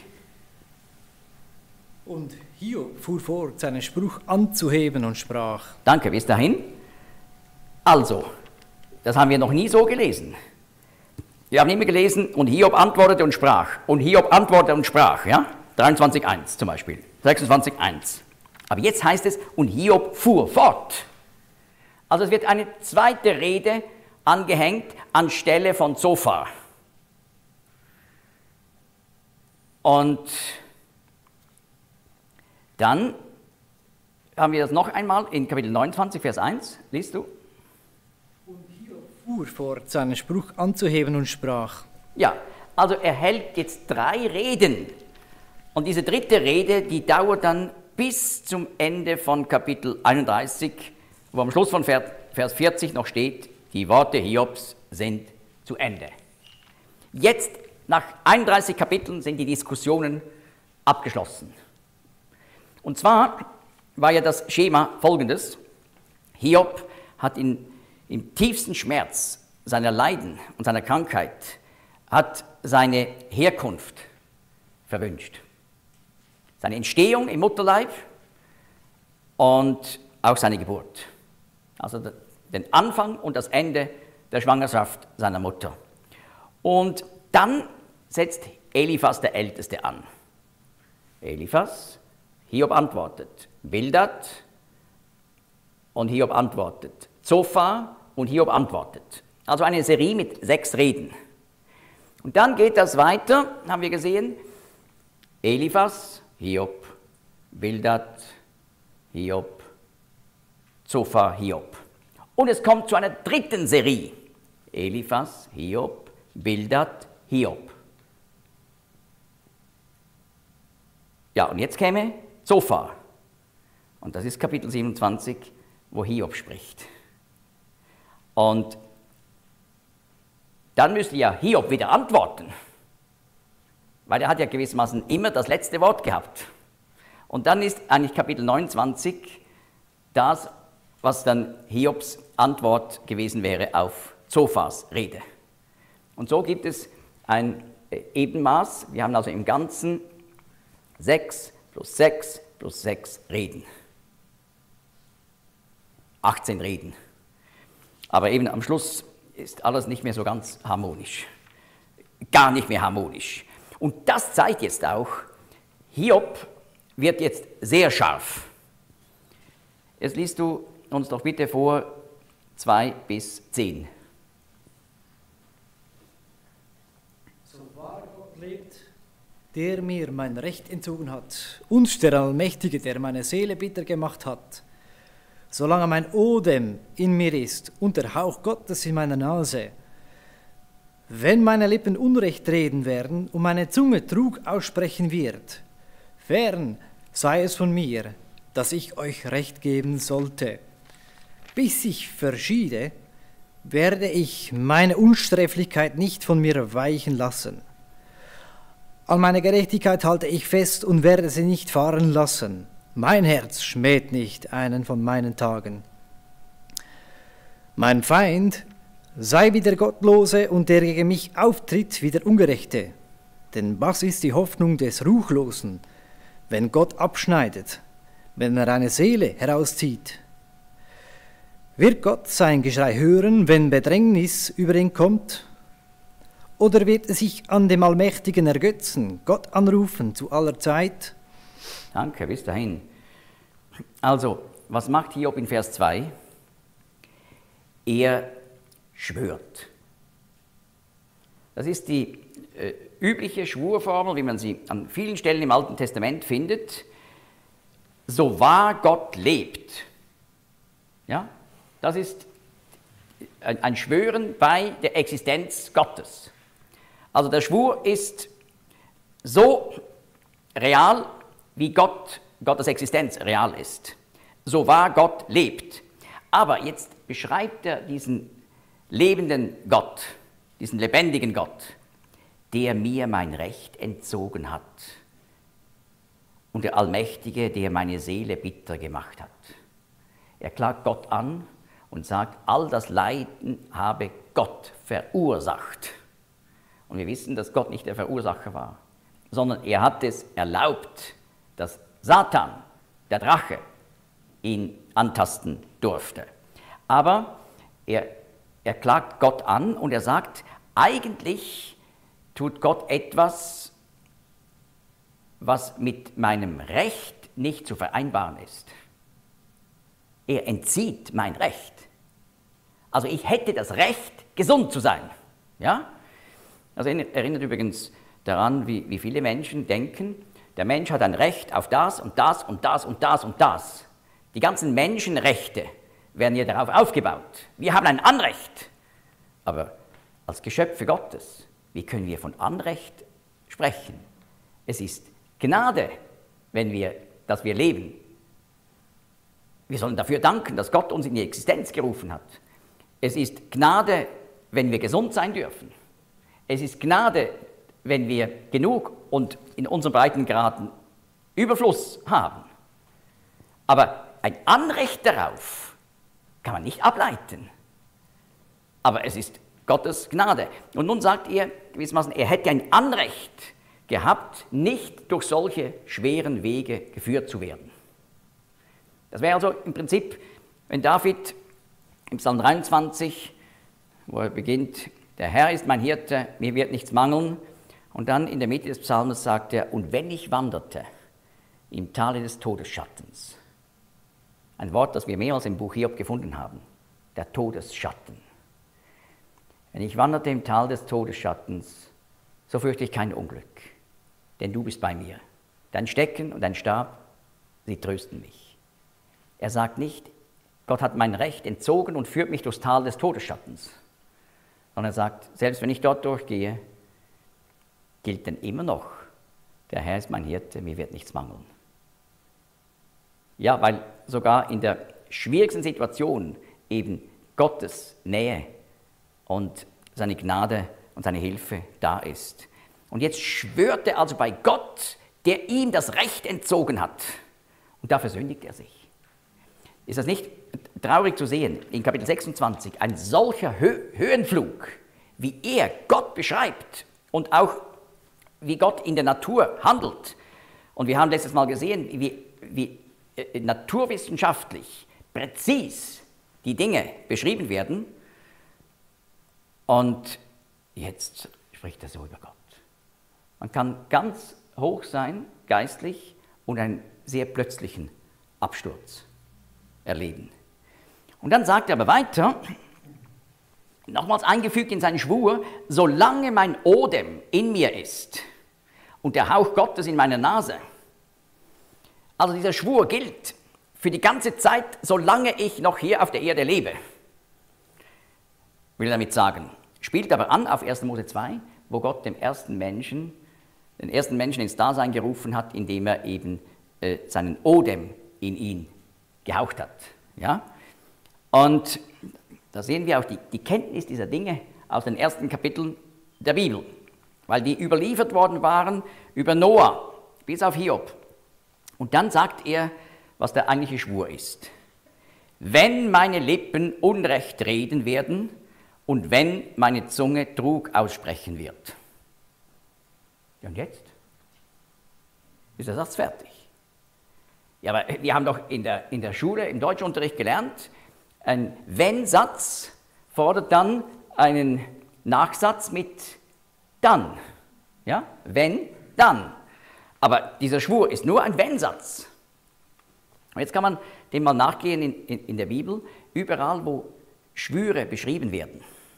Und Hiob fuhr fort, seinen Spruch anzuheben und sprach. Danke, bis dahin. Also, das haben wir noch nie so gelesen. Wir haben immer gelesen, und Hiob antwortete und sprach. Und Hiob antwortete und sprach, ja? 23,1 zum Beispiel, 26,1. Aber jetzt heißt es, und Hiob fuhr fort. Also es wird eine zweite Rede angehängt anstelle von Zophar. Und dann haben wir das noch einmal in Kapitel 29, Vers 1. Liest du? Und Hiob fuhr fort, seinen Spruch anzuheben und sprach. Ja, also er hält jetzt 3 Reden. Und diese dritte Rede, die dauert dann bis zum Ende von Kapitel 31, wo am Schluss von Vers 40 noch steht, die Worte Hiobs sind zu Ende. Jetzt, nach 31 Kapiteln, sind die Diskussionen abgeschlossen. Und zwar war ja das Schema folgendes. Hiob hat im tiefsten Schmerz seiner Leiden und seiner Krankheit, hat seine Herkunft verwünscht. Seine Entstehung im Mutterleib und auch seine Geburt. Also den Anfang und das Ende der Schwangerschaft seiner Mutter. Und dann setzt Eliphas der Älteste an. Eliphas, Hiob antwortet. Bildad und Hiob antwortet. Zophar und Hiob antwortet. Also eine Serie mit 6 Reden. Und dann geht das weiter, haben wir gesehen. Eliphas, Hiob, Bildad, Hiob, Zophar, Hiob. Und es kommt zu einer dritten Serie. Eliphas, Hiob, Bildad, Hiob. Ja, und jetzt käme Zophar. Und das ist Kapitel 27, wo Hiob spricht. Und dann müsste ja Hiob wieder antworten, weil er hat ja gewissermaßen immer das letzte Wort gehabt. Und dann ist eigentlich Kapitel 29 das, was dann Hiobs Antwort gewesen wäre auf Zophars Rede. Und so gibt es ein Ebenmaß. Wir haben also im Ganzen 6 plus 6 plus 6 Reden. 18 Reden. Aber eben am Schluss ist alles nicht mehr so ganz harmonisch. Gar nicht mehr harmonisch. Und das zeigt jetzt auch, Hiob wird jetzt sehr scharf. Jetzt liest du uns doch bitte vor 2 bis 10. So wahr Gott lebt, der mir mein Recht entzogen hat, und der Allmächtige, der meine Seele bitter gemacht hat, solange mein Odem in mir ist und der Hauch Gottes in meiner Nase, wenn meine Lippen Unrecht reden werden und meine Zunge Trug aussprechen wird, fern sei es von mir, dass ich euch Recht geben sollte. Bis ich verschiede, werde ich meine Unsträflichkeit nicht von mir weichen lassen. An meine Gerechtigkeit halte ich fest und werde sie nicht fahren lassen. Mein Herz schmäht nicht einen von meinen Tagen. Mein Feind sei wie der Gottlose und der gegen mich auftritt wie der Ungerechte. Denn was ist die Hoffnung des Ruchlosen, wenn Gott abschneidet, wenn er eine Seele herauszieht? Wird Gott sein Geschrei hören, wenn Bedrängnis über ihn kommt? Oder wird er sich an dem Allmächtigen ergötzen, Gott anrufen zu aller Zeit? Danke, bis dahin. Also, was macht Hiob in Vers 2? Er schwört. Das ist die übliche Schwurformel, wie man sie an vielen Stellen im Alten Testament findet. So wahr Gott lebt. Ja, das ist ein Schwören bei der Existenz Gottes. Also der Schwur ist so real, wie Gottes Existenz real ist. So wahr Gott lebt. Aber jetzt beschreibt er diesen lebenden Gott, diesen lebendigen Gott, der mir mein Recht entzogen hat. Und der Allmächtige, der meine Seele bitter gemacht hat. Er klagt Gott an und sagt, all das Leiden habe Gott verursacht. Und wir wissen, dass Gott nicht der Verursacher war, sondern er hat es erlaubt, dass Satan, der Drache, ihn antasten durfte. Aber er klagt Gott an und er sagt, eigentlich tut Gott etwas, was mit meinem Recht nicht zu vereinbaren ist. Er entzieht mein Recht. Also ich hätte das Recht, gesund zu sein. Ja? Das erinnert übrigens daran, wie viele Menschen denken, der Mensch hat ein Recht auf das und das und das und das und das. Die ganzen Menschenrechte werden ja darauf aufgebaut. Wir haben ein Anrecht. Aber als Geschöpfe Gottes, wie können wir von Anrecht sprechen? Es ist Gnade, dass wir leben. Wir sollen dafür danken, dass Gott uns in die Existenz gerufen hat. Es ist Gnade, wenn wir gesund sein dürfen. Es ist Gnade, wenn wir genug und in unseren Breitengraden Überfluss haben. Aber ein Anrecht darauf kann man nicht ableiten. Aber es ist Gottes Gnade. Und nun sagt er gewissermaßen, er hätte ein Anrecht gehabt, nicht durch solche schweren Wege geführt zu werden. Das wäre also im Prinzip, wenn David im Psalm 23, wo er beginnt, der Herr ist mein Hirte, mir wird nichts mangeln, und dann in der Mitte des Psalms sagt er, und wenn ich wanderte im Tale des Todesschattens. Ein Wort, das wir mehrmals im Buch Hiob gefunden haben. Der Todesschatten. Wenn ich wanderte im Tal des Todesschattens, so fürchte ich kein Unglück, denn du bist bei mir. Dein Stecken und dein Stab, sie trösten mich. Er sagt nicht, Gott hat mein Recht entzogen und führt mich durchs Tal des Todesschattens, sondern er sagt, selbst wenn ich dort durchgehe, gilt denn immer noch, der Herr ist mein Hirte, mir wird nichts mangeln. Ja, weil sogar in der schwierigsten Situation eben Gottes Nähe und seine Gnade und seine Hilfe da ist. Und jetzt schwört er also bei Gott, der ihm das Recht entzogen hat. Und da versündigt er sich. Ist das nicht traurig zu sehen, in Kapitel 26, ein solcher Höhenflug, wie er Gott beschreibt und auch wie Gott in der Natur handelt. Und wir haben letztes Mal gesehen, wie naturwissenschaftlich präzis die Dinge beschrieben werden. Und jetzt spricht er so über Gott. Man kann ganz hoch sein, geistlich, und einen sehr plötzlichen Absturz erleben. Und dann sagt er aber weiter, nochmals eingefügt in seinen Schwur, solange mein Odem in mir ist und der Hauch Gottes in meiner Nase. Also dieser Schwur gilt für die ganze Zeit, solange ich noch hier auf der Erde lebe. Will damit sagen, spielt aber an auf 1. Mose 2, wo Gott den ersten Menschen ins Dasein gerufen hat, indem er eben seinen Odem in ihn gehaucht hat. Ja? Und da sehen wir auch die Kenntnis dieser Dinge aus den ersten Kapiteln der Bibel, weil die überliefert worden waren über Noah bis auf Hiob. Und dann sagt er, was der eigentliche Schwur ist. Wenn meine Lippen Unrecht reden werden und wenn meine Zunge Trug aussprechen wird. Ja, und jetzt? Ist der Satz fertig? Ja, aber wir haben doch in der Schule, im Deutschunterricht gelernt, ein Wenn-Satz fordert dann einen Nachsatz mit dann. Ja? Wenn, dann. Aber dieser Schwur ist nur ein Wenn-Satz. Und jetzt kann man dem mal nachgehen in der Bibel. Überall, wo Schwüre beschrieben werden,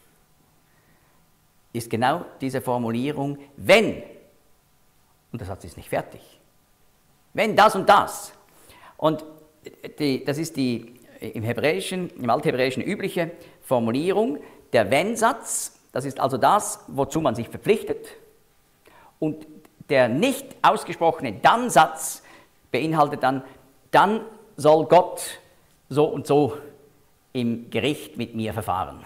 ist genau diese Formulierung, wenn. Und der Satz ist nicht fertig. Wenn das und das. Und das ist die im Althebräischen übliche Formulierung. Der Wenn-Satz, das ist also das, wozu man sich verpflichtet. Und der nicht ausgesprochene Dann-Satz beinhaltet dann soll Gott so und so im Gericht mit mir verfahren.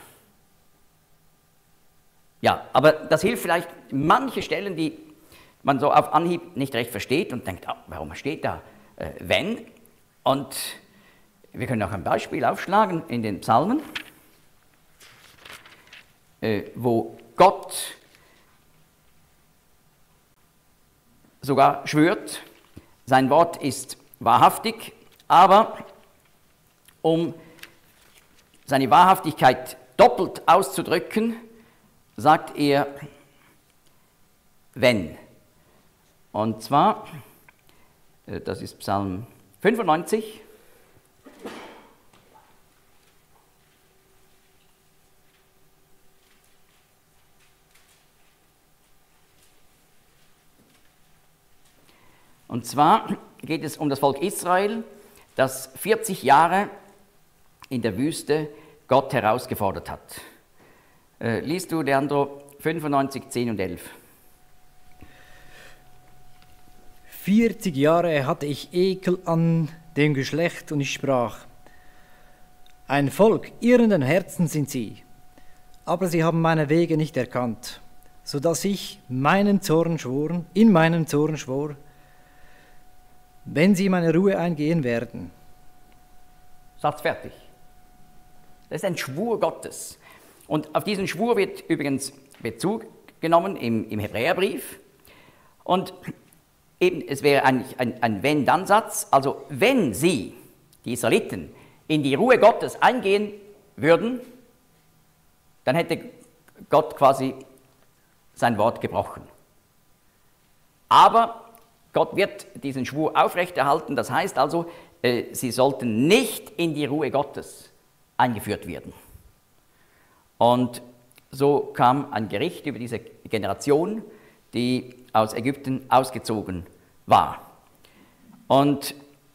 Ja, aber das hilft vielleicht manche Stellen, die man so auf Anhieb nicht recht versteht und denkt, warum steht da wenn? Und wir können auch ein Beispiel aufschlagen in den Psalmen, wo Gott sogar schwört, sein Wort ist wahrhaftig, aber um seine Wahrhaftigkeit doppelt auszudrücken, sagt er wenn. Und zwar, das ist Psalm 95. Und zwar geht es um das Volk Israel, das 40 Jahre in der Wüste Gott herausgefordert hat. Liest du, Leandro, 95, 10 und 11. 40 Jahre hatte ich Ekel an dem Geschlecht und ich sprach, ein Volk irrenden Herzen sind sie, aber sie haben meine Wege nicht erkannt, so dass ich in meinem Zorn schwor, wenn sie meine Ruhe eingehen werden. Satz fertig. Das ist ein Schwur Gottes. Und auf diesen Schwur wird übrigens Bezug genommen im Hebräerbrief. Und eben, es wäre eigentlich ein Wenn-Dann-Satz. Also, wenn sie, die Israeliten, in die Ruhe Gottes eingehen würden, dann hätte Gott quasi sein Wort gebrochen. Aber Gott wird diesen Schwur aufrechterhalten, das heißt also, sie sollten nicht in die Ruhe Gottes eingeführt werden. Und so kam ein Gericht über diese Generation, die aus Ägypten ausgezogen war. Und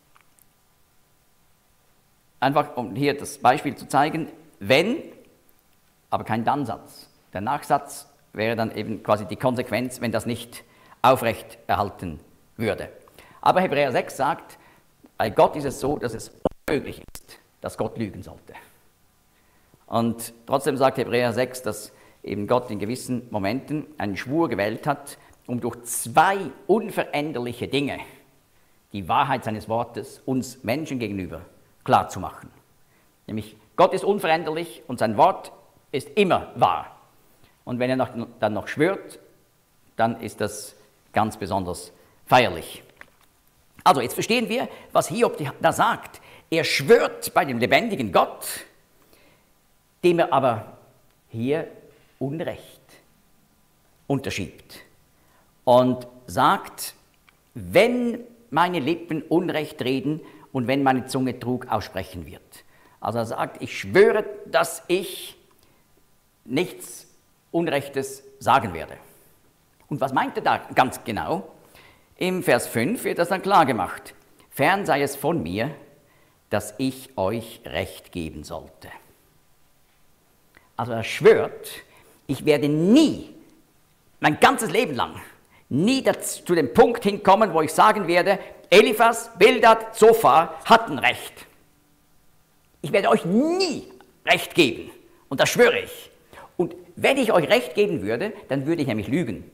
einfach, um hier das Beispiel zu zeigen, wenn, aber kein Dann-Satz. Der Nachsatz wäre dann eben quasi die Konsequenz, wenn das nicht aufrechterhalten würde. Aber Hebräer 6 sagt, bei Gott ist es so, dass es unmöglich ist, dass Gott lügen sollte. Und trotzdem sagt Hebräer 6, dass eben Gott in gewissen Momenten einen Schwur gewählt hat, um durch zwei unveränderliche Dinge die Wahrheit seines Wortes uns Menschen gegenüber klarzumachen. Nämlich Gott ist unveränderlich und sein Wort ist immer wahr. Und wenn er dann noch schwört, dann ist das ganz besonders feierlich. Also jetzt verstehen wir, was Hiob da sagt. Er schwört bei dem lebendigen Gott, dem er aber hier Unrecht unterschiebt. Und sagt, wenn meine Lippen Unrecht reden und wenn meine Zunge Trug aussprechen wird. Also er sagt, ich schwöre, dass ich nichts Unrechtes sagen werde. Und was meint er da ganz genau? Im Vers 5 wird das dann klar gemacht. Fern sei es von mir, dass ich euch Recht geben sollte. Also er schwört, ich werde nie, mein ganzes Leben lang, nie zu dem Punkt hinkommen, wo ich sagen werde, Eliphas, Bildad, Zophar hatten Recht. Ich werde euch nie Recht geben. Und das schwöre ich. Und wenn ich euch Recht geben würde, dann würde ich nämlich lügen.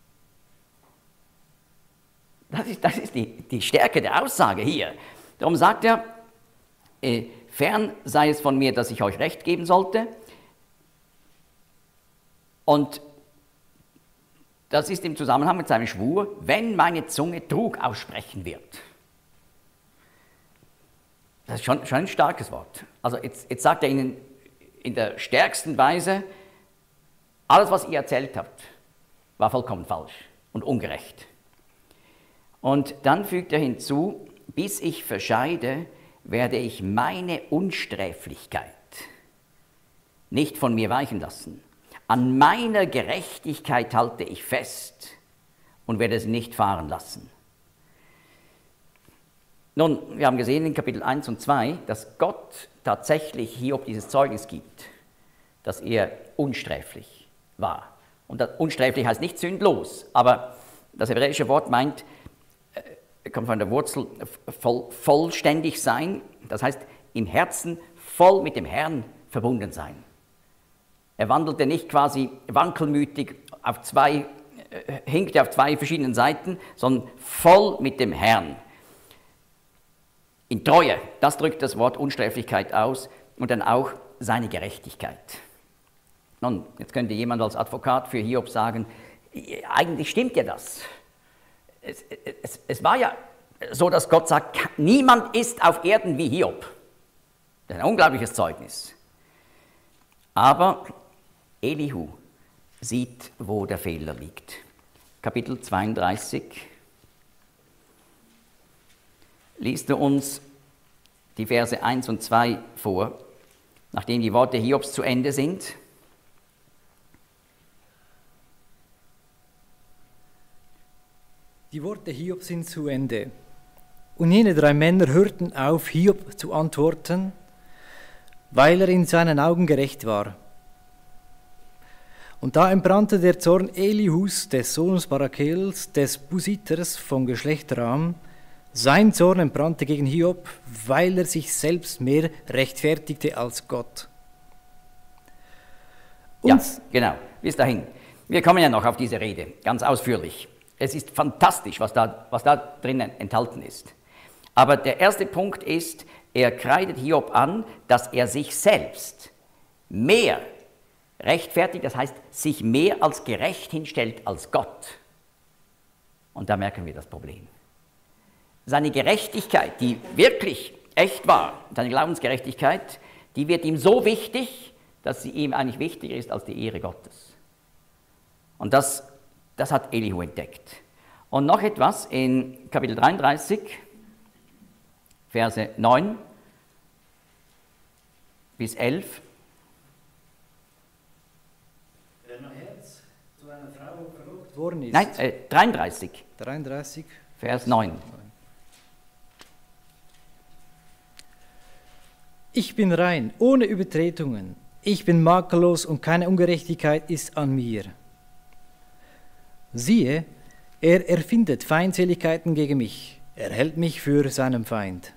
Das ist die Stärke der Aussage hier. Darum sagt er, fern sei es von mir, dass ich euch Recht geben sollte. Und das ist im Zusammenhang mit seinem Schwur, wenn meine Zunge Trug aussprechen wird. Das ist schon ein starkes Wort. Also jetzt sagt er ihnen in der stärksten Weise, alles, was ihr erzählt habt, war vollkommen falsch und ungerecht. Und dann fügt er hinzu, bis ich verscheide, werde ich meine Unsträflichkeit nicht von mir weichen lassen. An meiner Gerechtigkeit halte ich fest und werde sie nicht fahren lassen. Nun, wir haben gesehen in Kapitel 1 und 2, dass Gott tatsächlich Hiob dieses Zeugnis gibt, dass er unsträflich war. Und das unsträflich heißt nicht sündlos, aber das hebräische Wort meint, kommt von der Wurzel vollständig sein, das heißt im Herzen voll mit dem Herrn verbunden sein. Er wandelte nicht quasi wankelmütig hinkte auf zwei verschiedenen Seiten, sondern voll mit dem Herrn. In Treue, das drückt das Wort Unsträflichkeit aus und dann auch seine Gerechtigkeit. Nun, jetzt könnte jemand als Advokat für Hiob sagen, eigentlich stimmt ja das. Es war ja so, dass Gott sagt, niemand ist auf Erden wie Hiob. Das ist ein unglaubliches Zeugnis. Aber Elihu sieht, wo der Fehler liegt. Kapitel 32. Liest er uns die Verse 1 und 2 vor, nachdem die Worte Hiobs zu Ende sind. Die Worte Hiobs sind zu Ende. Und jene 3 Männer hörten auf, Hiob zu antworten, weil er in seinen Augen gerecht war. Und da entbrannte der Zorn Elihus, des Sohnes Barakels, des Busiters vom Geschlecht Ram. Sein Zorn entbrannte gegen Hiob, weil er sich selbst mehr rechtfertigte als Gott. Ja, genau, bis dahin. Wir kommen ja noch auf diese Rede, ganz ausführlich. Es ist fantastisch, was da drinnen enthalten ist. Aber der erste Punkt ist, er kreidet Hiob an, dass er sich selbst mehr rechtfertigt, das heißt, sich mehr als gerecht hinstellt als Gott. Und da merken wir das Problem. Seine Gerechtigkeit, die wirklich echt war, seine Glaubensgerechtigkeit, die wird ihm so wichtig, dass sie ihm eigentlich wichtiger ist als die Ehre Gottes. Und das hat Elihu entdeckt. Und noch etwas in Kapitel 33, Verse 9 bis 11. Wer nach Herz zu einer Frau verlockt worden ist. Nein, 33, 33. Vers 9. Ich bin rein, ohne Übertretungen. Ich bin makellos und keine Ungerechtigkeit ist an mir. Siehe, er erfindet Feindseligkeiten gegen mich. Er hält mich für seinen Feind.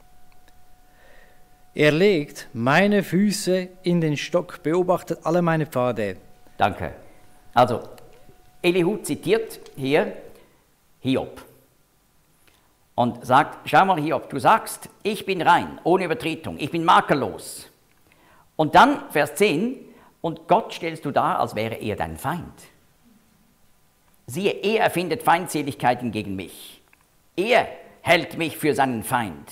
Er legt meine Füße in den Stock, beobachtet alle meine Pfade. Danke. Also, Elihu zitiert hier Hiob und sagt, schau mal Hiob, du sagst, ich bin rein, ohne Übertretung, ich bin makellos. Und dann, Vers 10, und Gott stellst du dar, als wäre er dein Feind. Siehe, er erfindet Feindseligkeiten gegen mich. Er hält mich für seinen Feind.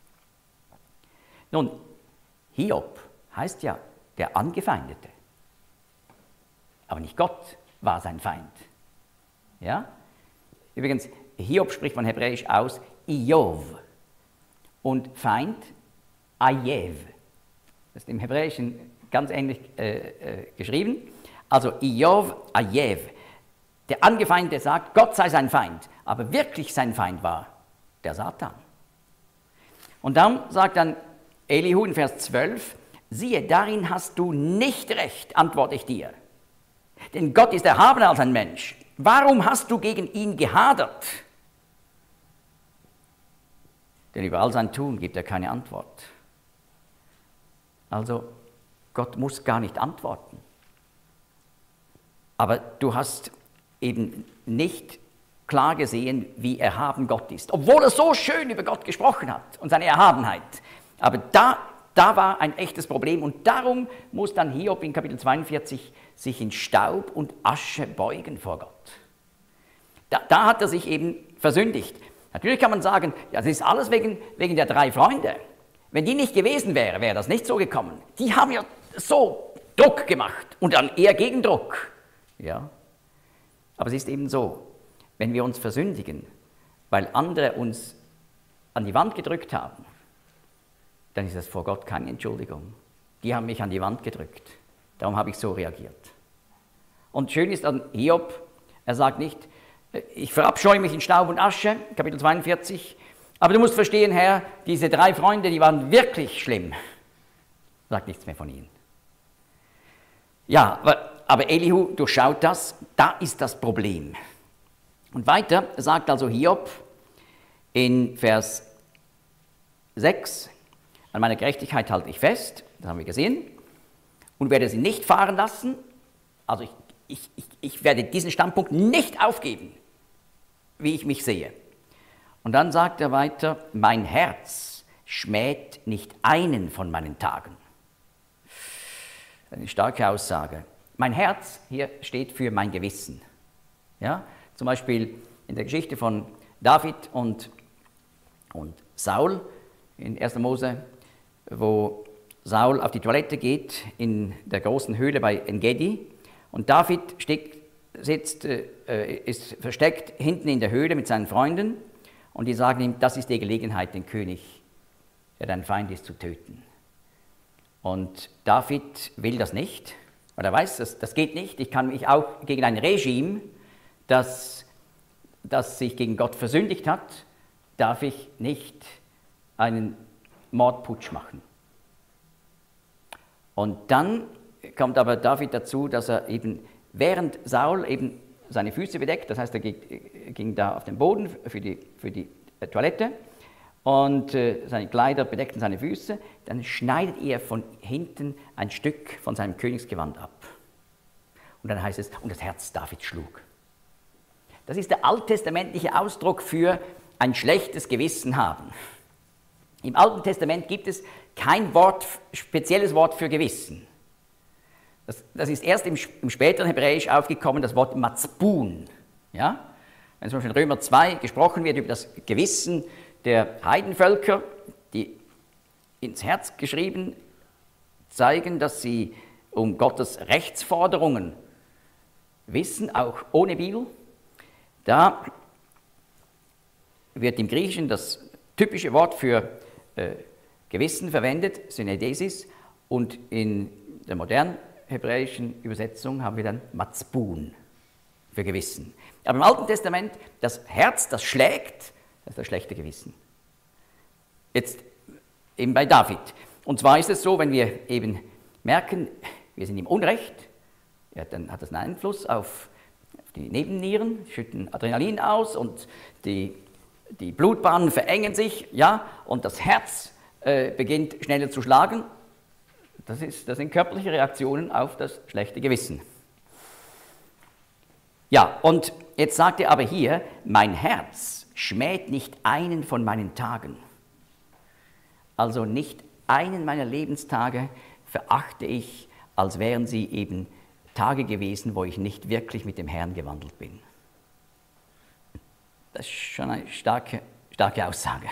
Nun, Hiob heißt ja der Angefeindete. Aber nicht Gott war sein Feind. Ja? Übrigens, Hiob spricht man hebräisch aus Iov und Feind Ayev. Das ist im Hebräischen ganz ähnlich geschrieben. Also Iov, Ayev. Der Angefeindete sagt, Gott sei sein Feind, aber wirklich sein Feind war der Satan. Und dann sagt dann Elihu in Vers 12, siehe, darin hast du nicht recht, antworte ich dir. Denn Gott ist erhabener als ein Mensch. Warum hast du gegen ihn gehadert? Denn über all sein Tun gibt er keine Antwort. Also, Gott muss gar nicht antworten. Aber du hast eben nicht klar gesehen, wie erhaben Gott ist. Obwohl er so schön über Gott gesprochen hat und seine Erhabenheit. Aber da war ein echtes Problem und darum muss dann Hiob in Kapitel 42 sich in Staub und Asche beugen vor Gott. Da hat er sich eben versündigt. Natürlich kann man sagen, ja, das ist alles wegen der 3 Freunde. Wenn die nicht gewesen wäre, wäre das nicht so gekommen. Die haben ja so Druck gemacht und dann eher Gegendruck. Ja. Aber es ist eben so, wenn wir uns versündigen, weil andere uns an die Wand gedrückt haben, dann ist das vor Gott keine Entschuldigung. Die haben mich an die Wand gedrückt. Darum habe ich so reagiert. Und schön ist an Hiob, er sagt nicht, ich verabscheue mich in Staub und Asche, Kapitel 42, aber du musst verstehen, Herr, diese 3 Freunde, die waren wirklich schlimm. Sagt nichts mehr von ihnen. Ja, aber Elihu durchschaut das, da ist das Problem. Und weiter sagt also Hiob in Vers 6, an meiner Gerechtigkeit halte ich fest, das haben wir gesehen, und werde sie nicht fahren lassen, also ich werde diesen Standpunkt nicht aufgeben, wie ich mich sehe. Und dann sagt er weiter, mein Herz schmäht nicht einen von meinen Tagen. Eine starke Aussage. Mein Herz hier steht für mein Gewissen. Ja? Zum Beispiel in der Geschichte von David und Saul in 1. Mose, wo Saul auf die Toilette geht in der großen Höhle bei En-Gedi und David ist versteckt hinten in der Höhle mit seinen Freunden und die sagen ihm, das ist die Gelegenheit, den König, der dein Feind ist, zu töten. Und David will das nicht, weil er weiß, das geht nicht. Ich kann mich auch gegen ein Regime, das sich gegen Gott versündigt hat, darf ich nicht einen Mordputsch machen. Und dann kommt aber David dazu, dass er eben, während Saul eben seine Füße bedeckt, das heißt, er ging da auf den Boden für die Toilette und seine Kleider bedeckten seine Füße, dann schneidet er von hinten ein Stück von seinem Königsgewand ab. Und dann heißt es, und das Herz Davids schlug. Das ist der alttestamentliche Ausdruck für ein schlechtes Gewissen haben. Im Alten Testament gibt es kein spezielles Wort für Gewissen. Das ist erst im späteren Hebräisch aufgekommen, das Wort Matzpun. Ja? Wenn zum Beispiel in Römer 2 gesprochen wird über das Gewissen der Heidenvölker, die ins Herz geschrieben zeigen, dass sie um Gottes Rechtsforderungen wissen, auch ohne Bibel, da wird im Griechischen das typische Wort für Gewissen verwendet, Synedesis, und in der modernen hebräischen Übersetzung haben wir dann Matzbun für Gewissen. Aber im Alten Testament, das Herz, das schlägt, das ist das schlechte Gewissen. Jetzt eben bei David. Und zwar ist es so, wenn wir eben merken, wir sind im Unrecht, ja, dann hat das einen Einfluss auf die Nebennieren, schütten Adrenalin aus und die Blutbahnen verengen sich, ja, und das Herz beginnt schneller zu schlagen. Das sind körperliche Reaktionen auf das schlechte Gewissen. Ja, und jetzt sagt er aber hier, mein Herz schmäht nicht einen von meinen Tagen. Also nicht einen meiner Lebenstage verachte ich, als wären sie eben Tage gewesen, wo ich nicht wirklich mit dem Herrn gewandelt bin. Das ist schon eine starke Aussage.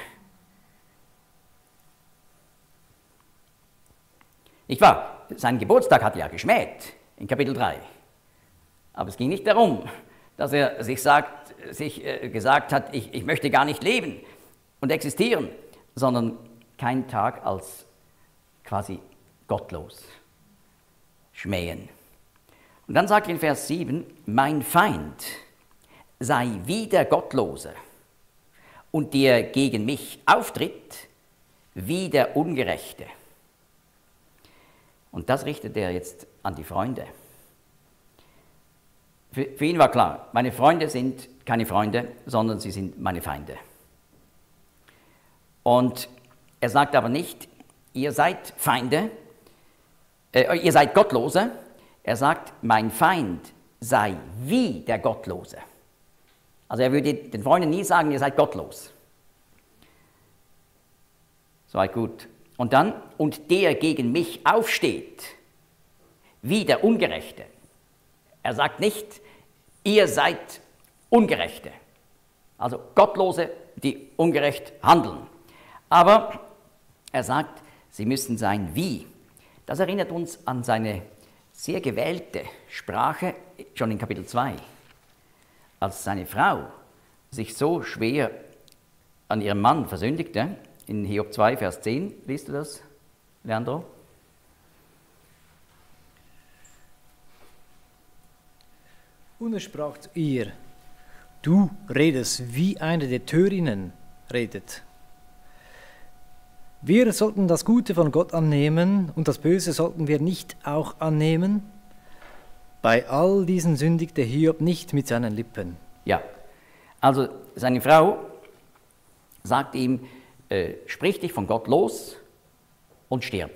Nicht wahr? Sein Geburtstag hat er ja geschmäht, in Kapitel 3. Aber es ging nicht darum, dass er sich gesagt hat, ich möchte gar nicht leben und existieren, sondern kein Tag als quasi gottlos schmähen. Und dann sagt er in Vers 7, mein Feind sei wie der Gottlose und der gegen mich auftritt, wie der Ungerechte. Und das richtet er jetzt an die Freunde. Für ihn war klar, meine Freunde sind keine Freunde, sondern sie sind meine Feinde. Und er sagt aber nicht, ihr seid Feinde, ihr seid Gottlose. Er sagt, mein Feind sei wie der Gottlose. Also er würde den Freunden nie sagen, ihr seid gottlos. Soweit gut. Und dann, und der gegen mich aufsteht, wie der Ungerechte. Er sagt nicht, ihr seid Ungerechte. Also Gottlose, die ungerecht handeln. Aber er sagt, sie müssen sein wie. Das erinnert uns an seine sehr gewählte Sprache, schon in Kapitel 2. Als seine Frau sich so schwer an ihrem Mann versündigte, in Hiob 2, Vers 10, liest du das, Leandro? Und er sprach zu ihr, du redest, wie eine der Törinnen redet. Wir sollten das Gute von Gott annehmen und das Böse sollten wir nicht auch annehmen. Bei all diesen sündigte Hiob nicht mit seinen Lippen. Ja, also seine Frau sagt ihm, sprich dich von Gott los und stirb.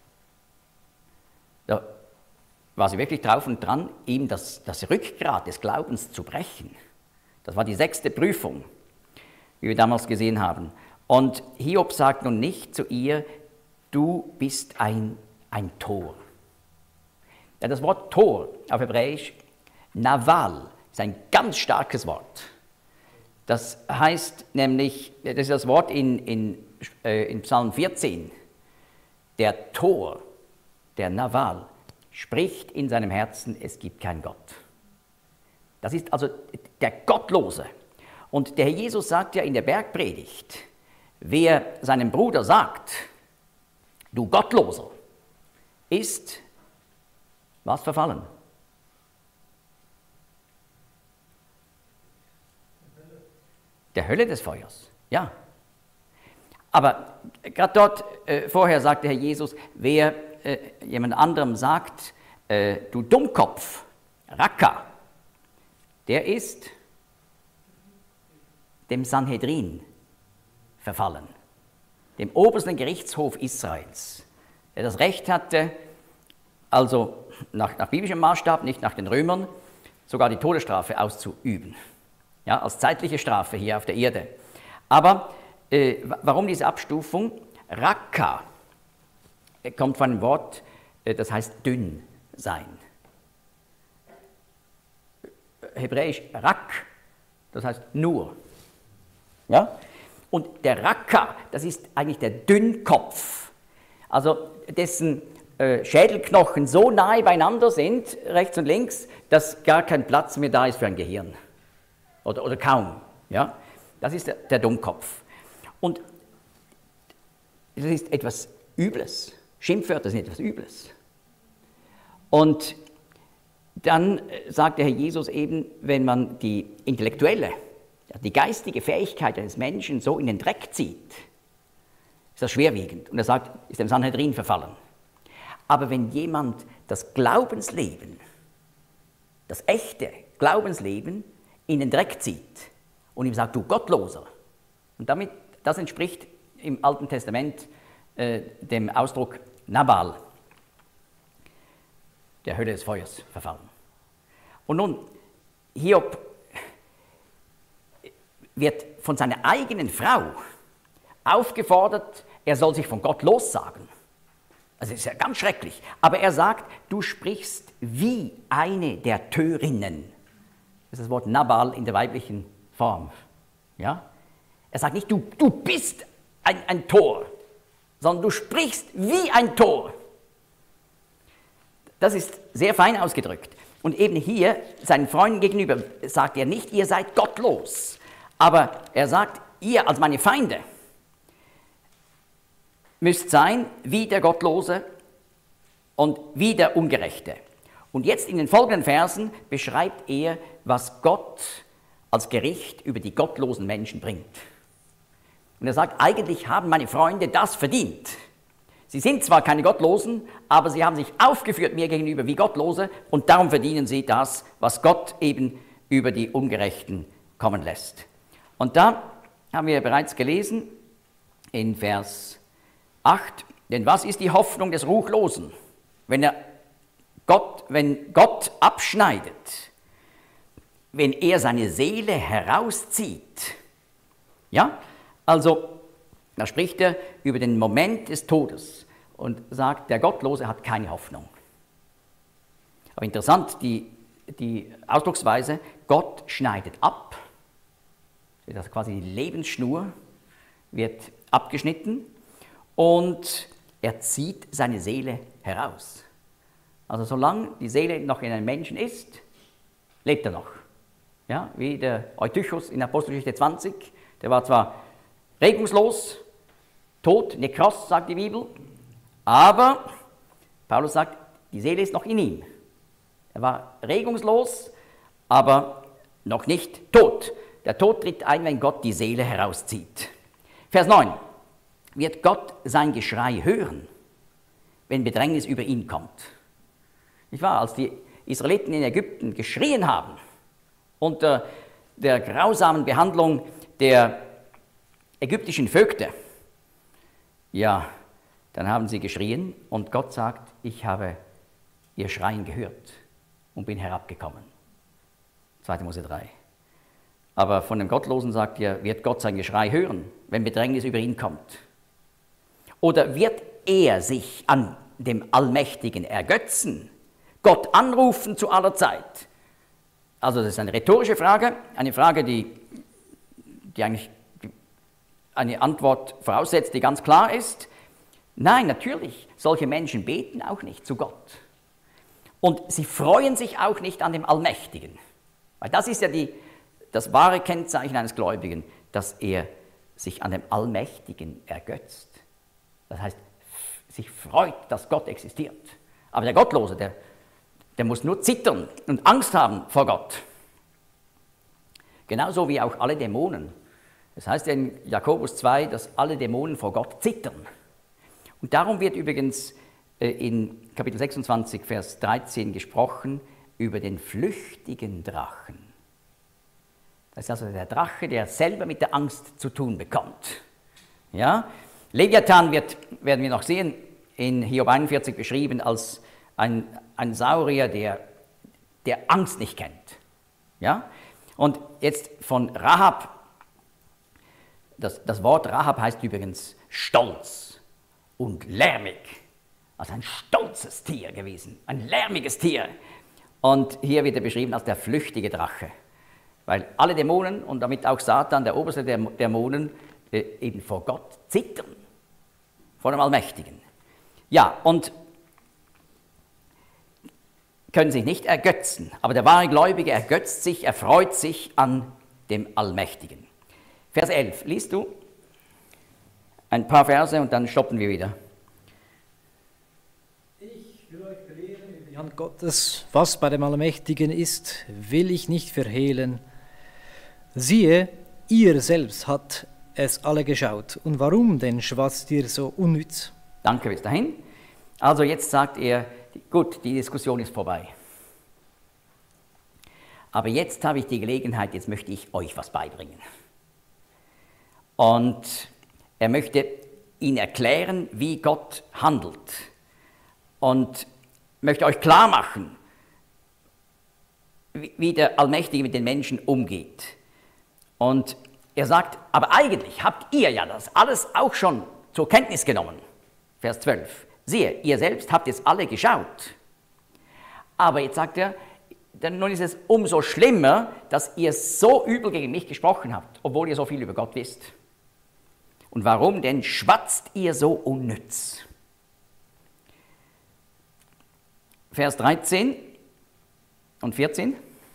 Da war sie wirklich drauf und dran, ihm das Rückgrat des Glaubens zu brechen. Das war die 6. Prüfung, wie wir damals gesehen haben. Und Hiob sagt nun nicht zu ihr, du bist ein Tor. Ja, das Wort Tor auf Hebräisch, Naval, ist ein ganz starkes Wort. Das heißt nämlich, das ist das Wort in Psalm 14, der Tor, der Naval, spricht in seinem Herzen, es gibt keinen Gott. Das ist also der Gottlose. Und der Herr Jesus sagt ja in der Bergpredigt, wer seinem Bruder sagt, du Gottloser, ist was verfallen? Der Hölle des Feuers, ja. Aber gerade dort vorher sagte Herr Jesus, wer jemand anderem sagt, du Dummkopf, Raka, der ist dem Sanhedrin verfallen, dem obersten Gerichtshof Israels, der das Recht hatte, also nach biblischem Maßstab, nicht nach den Römern, sogar die Todesstrafe auszuüben. Ja, als zeitliche Strafe hier auf der Erde. Aber warum diese Abstufung? Raka kommt von einem Wort, das heißt dünn sein. Hebräisch Rak, das heißt nur. Ja? Und der Raka, das ist eigentlich der Dünnkopf, also dessen Schädelknochen so nahe beieinander sind, rechts und links, dass gar kein Platz mehr da ist für ein Gehirn. Oder kaum. Ja? Das ist der Dummkopf. Und das ist etwas Übles. Schimpfwörter sind etwas Übles. Und dann sagt der Herr Jesus eben, wenn man die intellektuelle, die geistige Fähigkeit eines Menschen so in den Dreck zieht, ist das schwerwiegend. Und er sagt, ist dem Sanhedrin verfallen. Aber wenn jemand das Glaubensleben, das echte Glaubensleben in den Dreck zieht und ihm sagt, du Gottloser, und damit, das entspricht im Alten Testament dem Ausdruck Nabal, der Hölle des Feuers verfallen. Und nun, Hiob wird von seiner eigenen Frau aufgefordert, er soll sich von Gott lossagen. Also das ist ja ganz schrecklich. Aber er sagt, du sprichst wie eine der Törinnen. Das ist das Wort Nabal in der weiblichen Form. Ja? Er sagt nicht, du bist ein Tor, sondern du sprichst wie ein Tor. Das ist sehr fein ausgedrückt. Und eben hier, seinen Freunden gegenüber, sagt er nicht, ihr seid gottlos. Aber er sagt, ihr als meine Feinde müsst sein wie der Gottlose und wie der Ungerechte. Und jetzt in den folgenden Versen beschreibt er, was Gott als Gericht über die gottlosen Menschen bringt. Und er sagt, eigentlich haben meine Freunde das verdient. Sie sind zwar keine Gottlosen, aber sie haben sich aufgeführt mir gegenüber wie Gottlose und darum verdienen sie das, was Gott eben über die Ungerechten kommen lässt. Und da haben wir bereits gelesen in Vers 8, denn was ist die Hoffnung des Ruchlosen, wenn Gott abschneidet, wenn er seine Seele herauszieht? Ja, also da spricht er über den Moment des Todes und sagt, der Gottlose hat keine Hoffnung. Aber interessant, die Ausdrucksweise, Gott schneidet ab, das ist quasi die Lebensschnur wird abgeschnitten und er zieht seine Seele heraus. Also solange die Seele noch in einem Menschen ist, lebt er noch. Ja, wie der Eutychus in Apostelgeschichte 20, der war zwar regungslos, tot, Nekros, sagt die Bibel, aber Paulus sagt, die Seele ist noch in ihm. Er war regungslos, aber noch nicht tot. Der Tod tritt ein, wenn Gott die Seele herauszieht. Vers 9. Wird Gott sein Geschrei hören, wenn Bedrängnis über ihn kommt? Nicht wahr? Als die Israeliten in Ägypten geschrien haben, unter der grausamen Behandlung der ägyptischen Vögte, ja, dann haben sie geschrien und Gott sagt, ich habe ihr Schreien gehört und bin herabgekommen. 2. Mose 3. Aber von dem Gottlosen sagt er, wird Gott sein Geschrei hören, wenn Bedrängnis über ihn kommt? Oder wird er sich an dem Allmächtigen ergötzen, Gott anrufen zu aller Zeit? Also das ist eine rhetorische Frage, eine Frage, die eigentlich eine Antwort voraussetzt, die ganz klar ist. Nein, natürlich, solche Menschen beten auch nicht zu Gott. Und sie freuen sich auch nicht an dem Allmächtigen. Weil das ist ja das wahre Kennzeichen eines Gläubigen, dass er sich an dem Allmächtigen ergötzt. Das heißt, sich freut, dass Gott existiert. Aber der Gottlose, der muss nur zittern und Angst haben vor Gott. Genauso wie auch alle Dämonen. Das heißt in Jakobus 2, dass alle Dämonen vor Gott zittern. Und darum wird übrigens in Kapitel 26, Vers 13 gesprochen über den flüchtigen Drachen. Das ist also der Drache, der selber mit der Angst zu tun bekommt. Ja? Leviathan werden wir noch sehen, in Hiob 41 beschrieben als ein Saurier, der Angst nicht kennt. Ja? Und jetzt von Rahab, das Wort Rahab heißt übrigens stolz und lärmig. Also ein stolzes Tier gewesen, ein lärmiges Tier. Und hier wird er beschrieben als der flüchtige Drache. Weil alle Dämonen und damit auch Satan, der oberste der Dämonen, eben vor Gott zittern, vor dem Allmächtigen. Ja, und können sich nicht ergötzen, aber der wahre Gläubige ergötzt sich, erfreut sich an dem Allmächtigen. Vers 11, liest du? Ein paar Verse und dann stoppen wir wieder. Ich will euch belehren über die Hand Gottes, was bei dem Allmächtigen ist, will ich nicht verhehlen. Siehe, ihr selbst habt es alle geschaut. Und warum denn schwatzt ihr so unnütz? Danke bis dahin. Also jetzt sagt er, gut, die Diskussion ist vorbei. Aber jetzt habe ich die Gelegenheit, jetzt möchte ich euch was beibringen. Und er möchte Ihnen erklären, wie Gott handelt. Und möchte euch klar machen, wie der Allmächtige mit den Menschen umgeht. Und er sagt, aber eigentlich habt ihr ja das alles auch schon zur Kenntnis genommen. Vers 12. Siehe, ihr selbst habt es alle geschaut. Aber jetzt sagt er, denn nun ist es umso schlimmer, dass ihr so übel gegen mich gesprochen habt, obwohl ihr so viel über Gott wisst. Und warum denn schwatzt ihr so unnütz? Vers 13 und 14.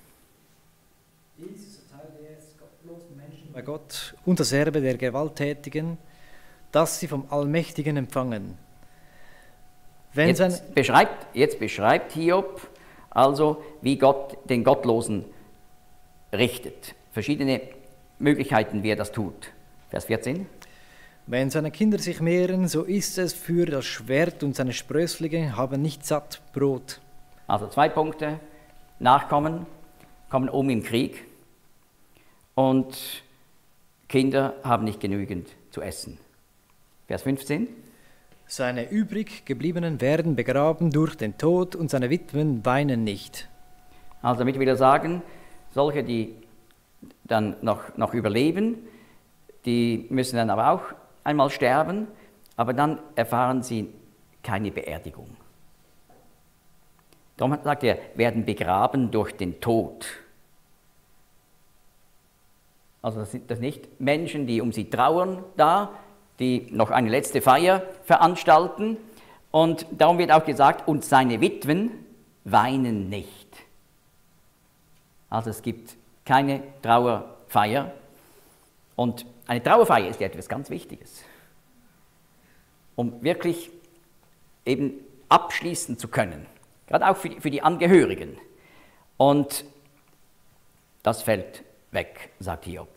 Dies erteilte er es gottlosen Menschen bei Gott und das Erbe der Gewalttätigen, das sie vom Allmächtigen empfangen. Jetzt beschreibt Hiob also, wie Gott den Gottlosen richtet. Verschiedene Möglichkeiten, wie er das tut. Vers 14. Wenn seine Kinder sich mehren, so ist es für das Schwert und seine Sprösslinge haben nicht satt Brot. Also 2 Punkte. Nachkommen kommen um im Krieg und Kinder haben nicht genügend zu essen. Vers 15. Seine übrig gebliebenen werden begraben durch den Tod und seine Witwen weinen nicht. Also damit will er sagen, solche, die dann noch überleben, die müssen dann aber auch einmal sterben, aber dann erfahren sie keine Beerdigung. Darum sagt er, werden begraben durch den Tod. Also das sind das nicht Menschen, die um sie trauern da, die noch eine letzte Feier veranstalten. Und darum wird auch gesagt, und seine Witwen weinen nicht. Also es gibt keine Trauerfeier. Und eine Trauerfeier ist ja etwas ganz Wichtiges, um wirklich eben abschließen zu können, gerade auch für die Angehörigen. Und das fällt weg, sagt Hiob.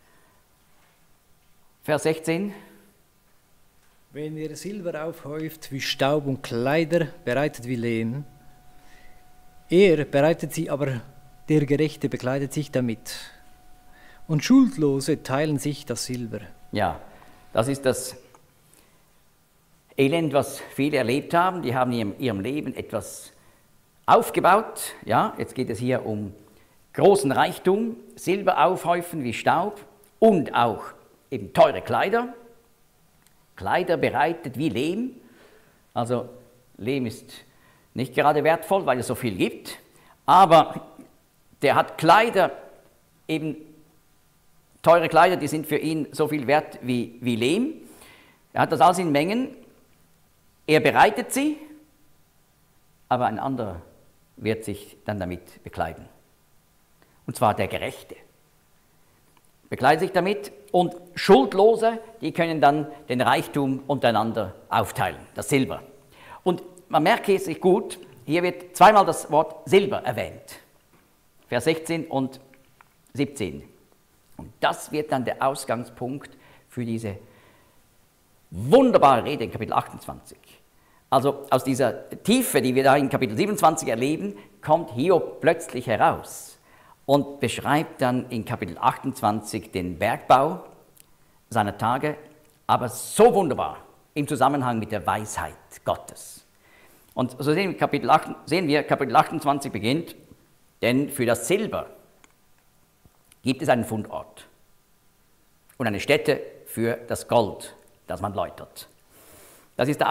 Vers 16. Wenn ihr Silber aufhäuft wie Staub und Kleider bereitet wie Lehm, er bereitet sie, aber der Gerechte bekleidet sich damit. Und Schuldlose teilen sich das Silber. Ja, das ist das Elend, was viele erlebt haben. Die haben in ihrem Leben etwas aufgebaut. Ja, jetzt geht es hier um großen Reichtum, Silber aufhäufen wie Staub und auch eben teure Kleider. Kleider bereitet wie Lehm. Also Lehm ist nicht gerade wertvoll, weil es so viel gibt. Aber der hat Kleider, eben teure Kleider, die sind für ihn so viel wert wie Lehm. Er hat das alles in Mengen. Er bereitet sie, aber ein anderer wird sich dann damit bekleiden. Und zwar der Gerechte. Bekleidet sich damit und Schuldlose, die können dann den Reichtum untereinander aufteilen, das Silber. Und man merkt es sich gut, hier wird zweimal das Wort Silber erwähnt. Vers 16 und 17. Und das wird dann der Ausgangspunkt für diese wunderbare Rede in Kapitel 28. Also aus dieser Tiefe, die wir da in Kapitel 27 erleben, kommt Hiob plötzlich heraus und beschreibt dann in Kapitel 28 den Bergbau seiner Tage, aber so wunderbar im Zusammenhang mit der Weisheit Gottes. Und so sehen wir, Kapitel 28 beginnt, denn für das Silber gibt es einen Fundort und eine Stätte für das Gold, das man läutert. Das ist der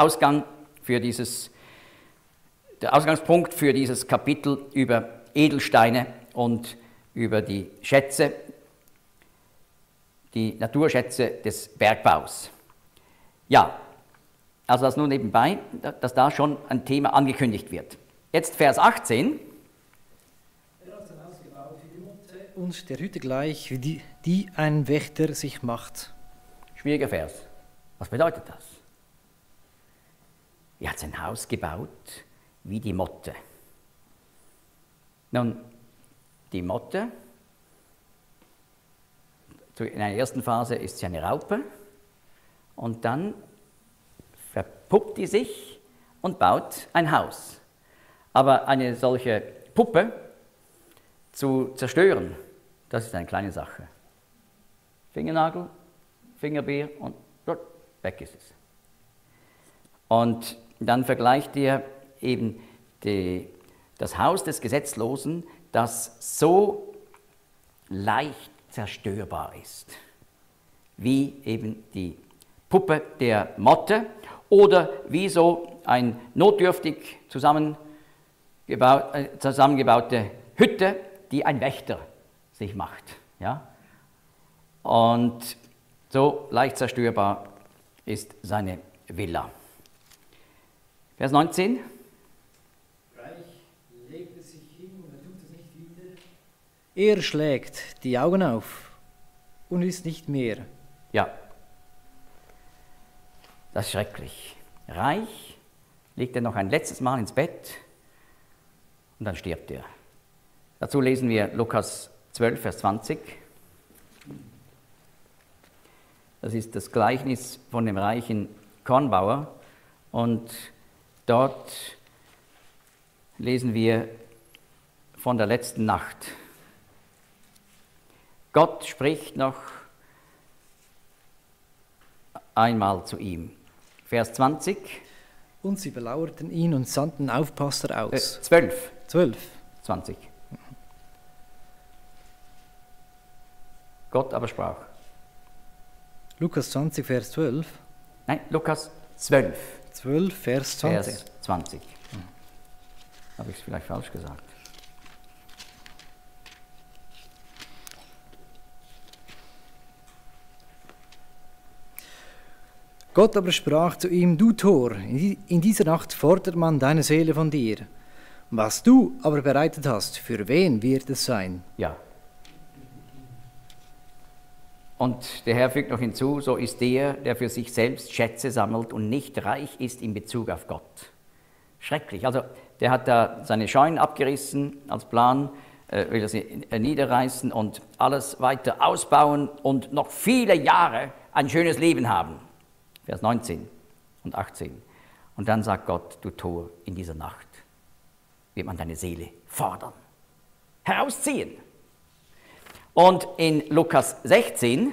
Ausgangspunkt für dieses Kapitel über Edelsteine und über die Schätze, die Naturschätze des Bergbaus. Ja, also das nur nebenbei, dass da schon ein Thema angekündigt wird. Jetzt Vers 18. Er hat sein Haus gebaut wie die Motte und der Hütte gleich, wie die ein Wächter sich macht. Schwieriger Vers. Was bedeutet das? Er hat sein Haus gebaut wie die Motte. Nun, die Motte, in einer ersten Phase ist sie eine Raupe und dann verpuppt die sich und baut ein Haus. Aber eine solche Puppe zu zerstören, das ist eine kleine Sache. Fingernagel, Fingerbeer und weg ist es. Und dann vergleicht er eben das Haus des Gesetzlosen, das so leicht zerstörbar ist, wie eben die Puppe der Motte oder wie so ein notdürftig zusammengebaute Hütte, die ein Wächter sich macht. Ja? Und so leicht zerstörbar ist seine Villa. Vers 19. Reich legt es sich hin und tut es nicht wieder. Er schlägt die Augen auf und ist nicht mehr. Ja, das ist schrecklich. Reich legt er noch ein letztes Mal ins Bett und dann stirbt er. Dazu lesen wir Lukas 12, Vers 20. Das ist das Gleichnis von dem reichen Kornbauer und dort lesen wir von der letzten Nacht. Gott spricht noch einmal zu ihm. Vers 20. Und sie belauerten ihn und sandten Aufpasser aus. 12. 20. Gott aber sprach. Lukas 20, Vers 12. Nein, Lukas 12. 12, Vers 20. Vers 20. Habe ich es vielleicht falsch gesagt? Gott aber sprach zu ihm, du Tor, in dieser Nacht fordert man deine Seele von dir. Was du aber bereitet hast, für wen wird es sein? Ja. Und der Herr fügt noch hinzu, so ist der für sich selbst Schätze sammelt und nicht reich ist in Bezug auf Gott. Schrecklich. Also der hat da seine Scheunen abgerissen als Plan, will er sie niederreißen und alles weiter ausbauen und noch viele Jahre ein schönes Leben haben. Vers 19 und 18. Und dann sagt Gott, du Tor, in dieser Nacht wird man deine Seele fordern, herausziehen. Und in Lukas 16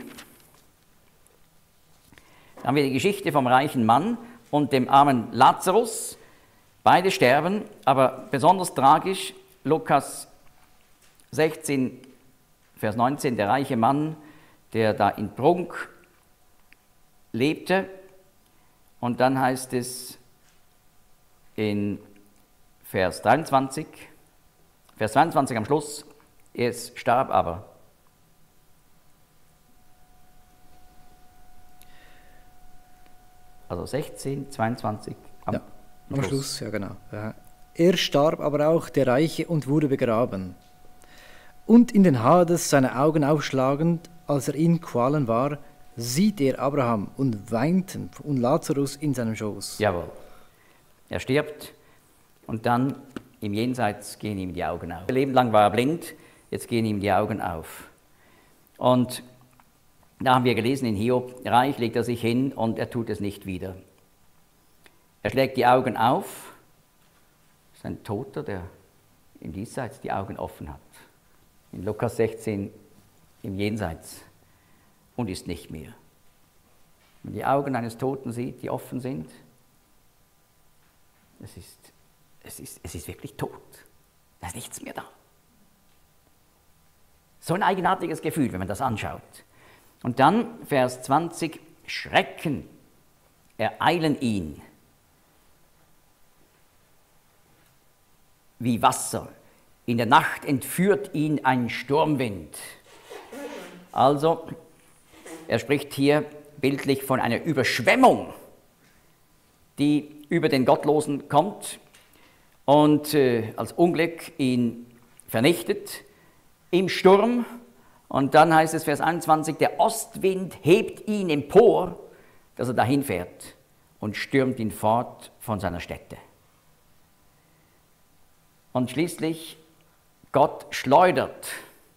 haben wir die Geschichte vom reichen Mann und dem armen Lazarus. Beide sterben, aber besonders tragisch, Lukas 16, Vers 19, der reiche Mann, der da in Prunk lebte. Und dann heißt es in Vers 23 am Schluss, es starb aber. Also 16, 22 am Schluss. Ja genau. Ja. Er starb aber auch, der Reiche, und wurde begraben. Und in den Hades seine Augen aufschlagend, als er in Qualen war, sieht er Abraham und weint und Lazarus in seinem Schoß. Jawohl. Er stirbt und dann im Jenseits gehen ihm die Augen auf. Sein Leben lang war er blind, jetzt gehen ihm die Augen auf. Und da haben wir gelesen in Hiob, reich legt er sich hin und er tut es nicht wieder. Er schlägt die Augen auf, das ist ein Toter, der im Diesseits die Augen offen hat. In Lukas 16 im Jenseits und ist nicht mehr. Wenn man die Augen eines Toten sieht, die offen sind, es ist wirklich tot. Da ist nichts mehr da. So ein eigenartiges Gefühl, wenn man das anschaut. Und dann Vers 20, Schrecken ereilen ihn wie Wasser. In der Nacht entführt ihn ein Sturmwind. Also, er spricht hier bildlich von einer Überschwemmung, die über den Gottlosen kommt und als Unglück ihn vernichtet. im Sturm. Und dann heißt es, Vers 21, der Ostwind hebt ihn empor, dass er dahin fährt und stürmt ihn fort von seiner Stätte. Und schließlich, Gott schleudert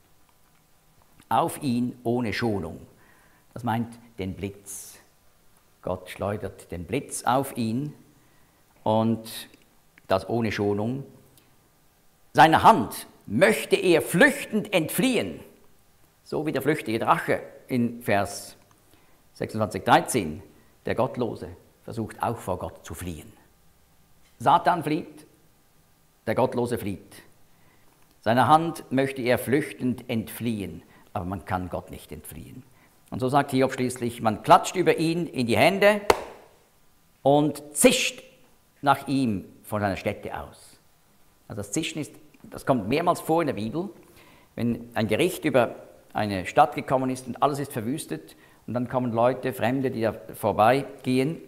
auf ihn ohne Schonung. Das meint den Blitz. Gott schleudert den Blitz auf ihn und das ohne Schonung. Seiner Hand möchte er flüchtend entfliehen, so wie der flüchtige Drache in Vers 26, 13. Der Gottlose versucht auch vor Gott zu fliehen. Satan flieht, der Gottlose flieht. Seiner Hand möchte er flüchtend entfliehen, aber man kann Gott nicht entfliehen. Und so sagt Hiob schließlich, man klatscht über ihn in die Hände und zischt nach ihm von seiner Stätte aus. Also das Zischen das kommt mehrmals vor in der Bibel, wenn ein Gericht über eine Stadt gekommen ist und alles ist verwüstet und dann kommen Leute, Fremde, die da vorbeigehen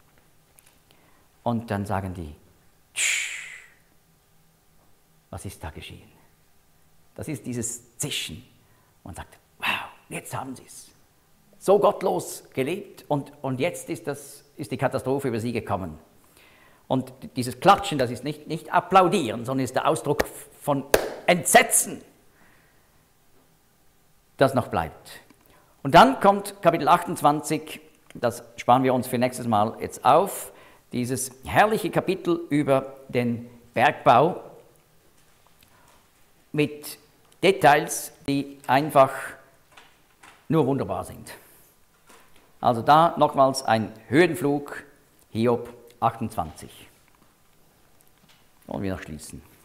und dann sagen die, Tsch, was ist da geschehen? Das ist dieses Zischen. Man sagt, wow, jetzt haben sie es. So gottlos gelebt und jetzt ist die Katastrophe über sie gekommen. Und dieses Klatschen, das ist nicht applaudieren, sondern ist der Ausdruck von Entsetzen, das noch bleibt. Und dann kommt Kapitel 28, das sparen wir uns für nächstes Mal jetzt auf, dieses herrliche Kapitel über den Bergbau mit Details, die einfach nur wunderbar sind. Also da nochmals ein Höhenflug, Hiob 28. Wollen wir noch schließen.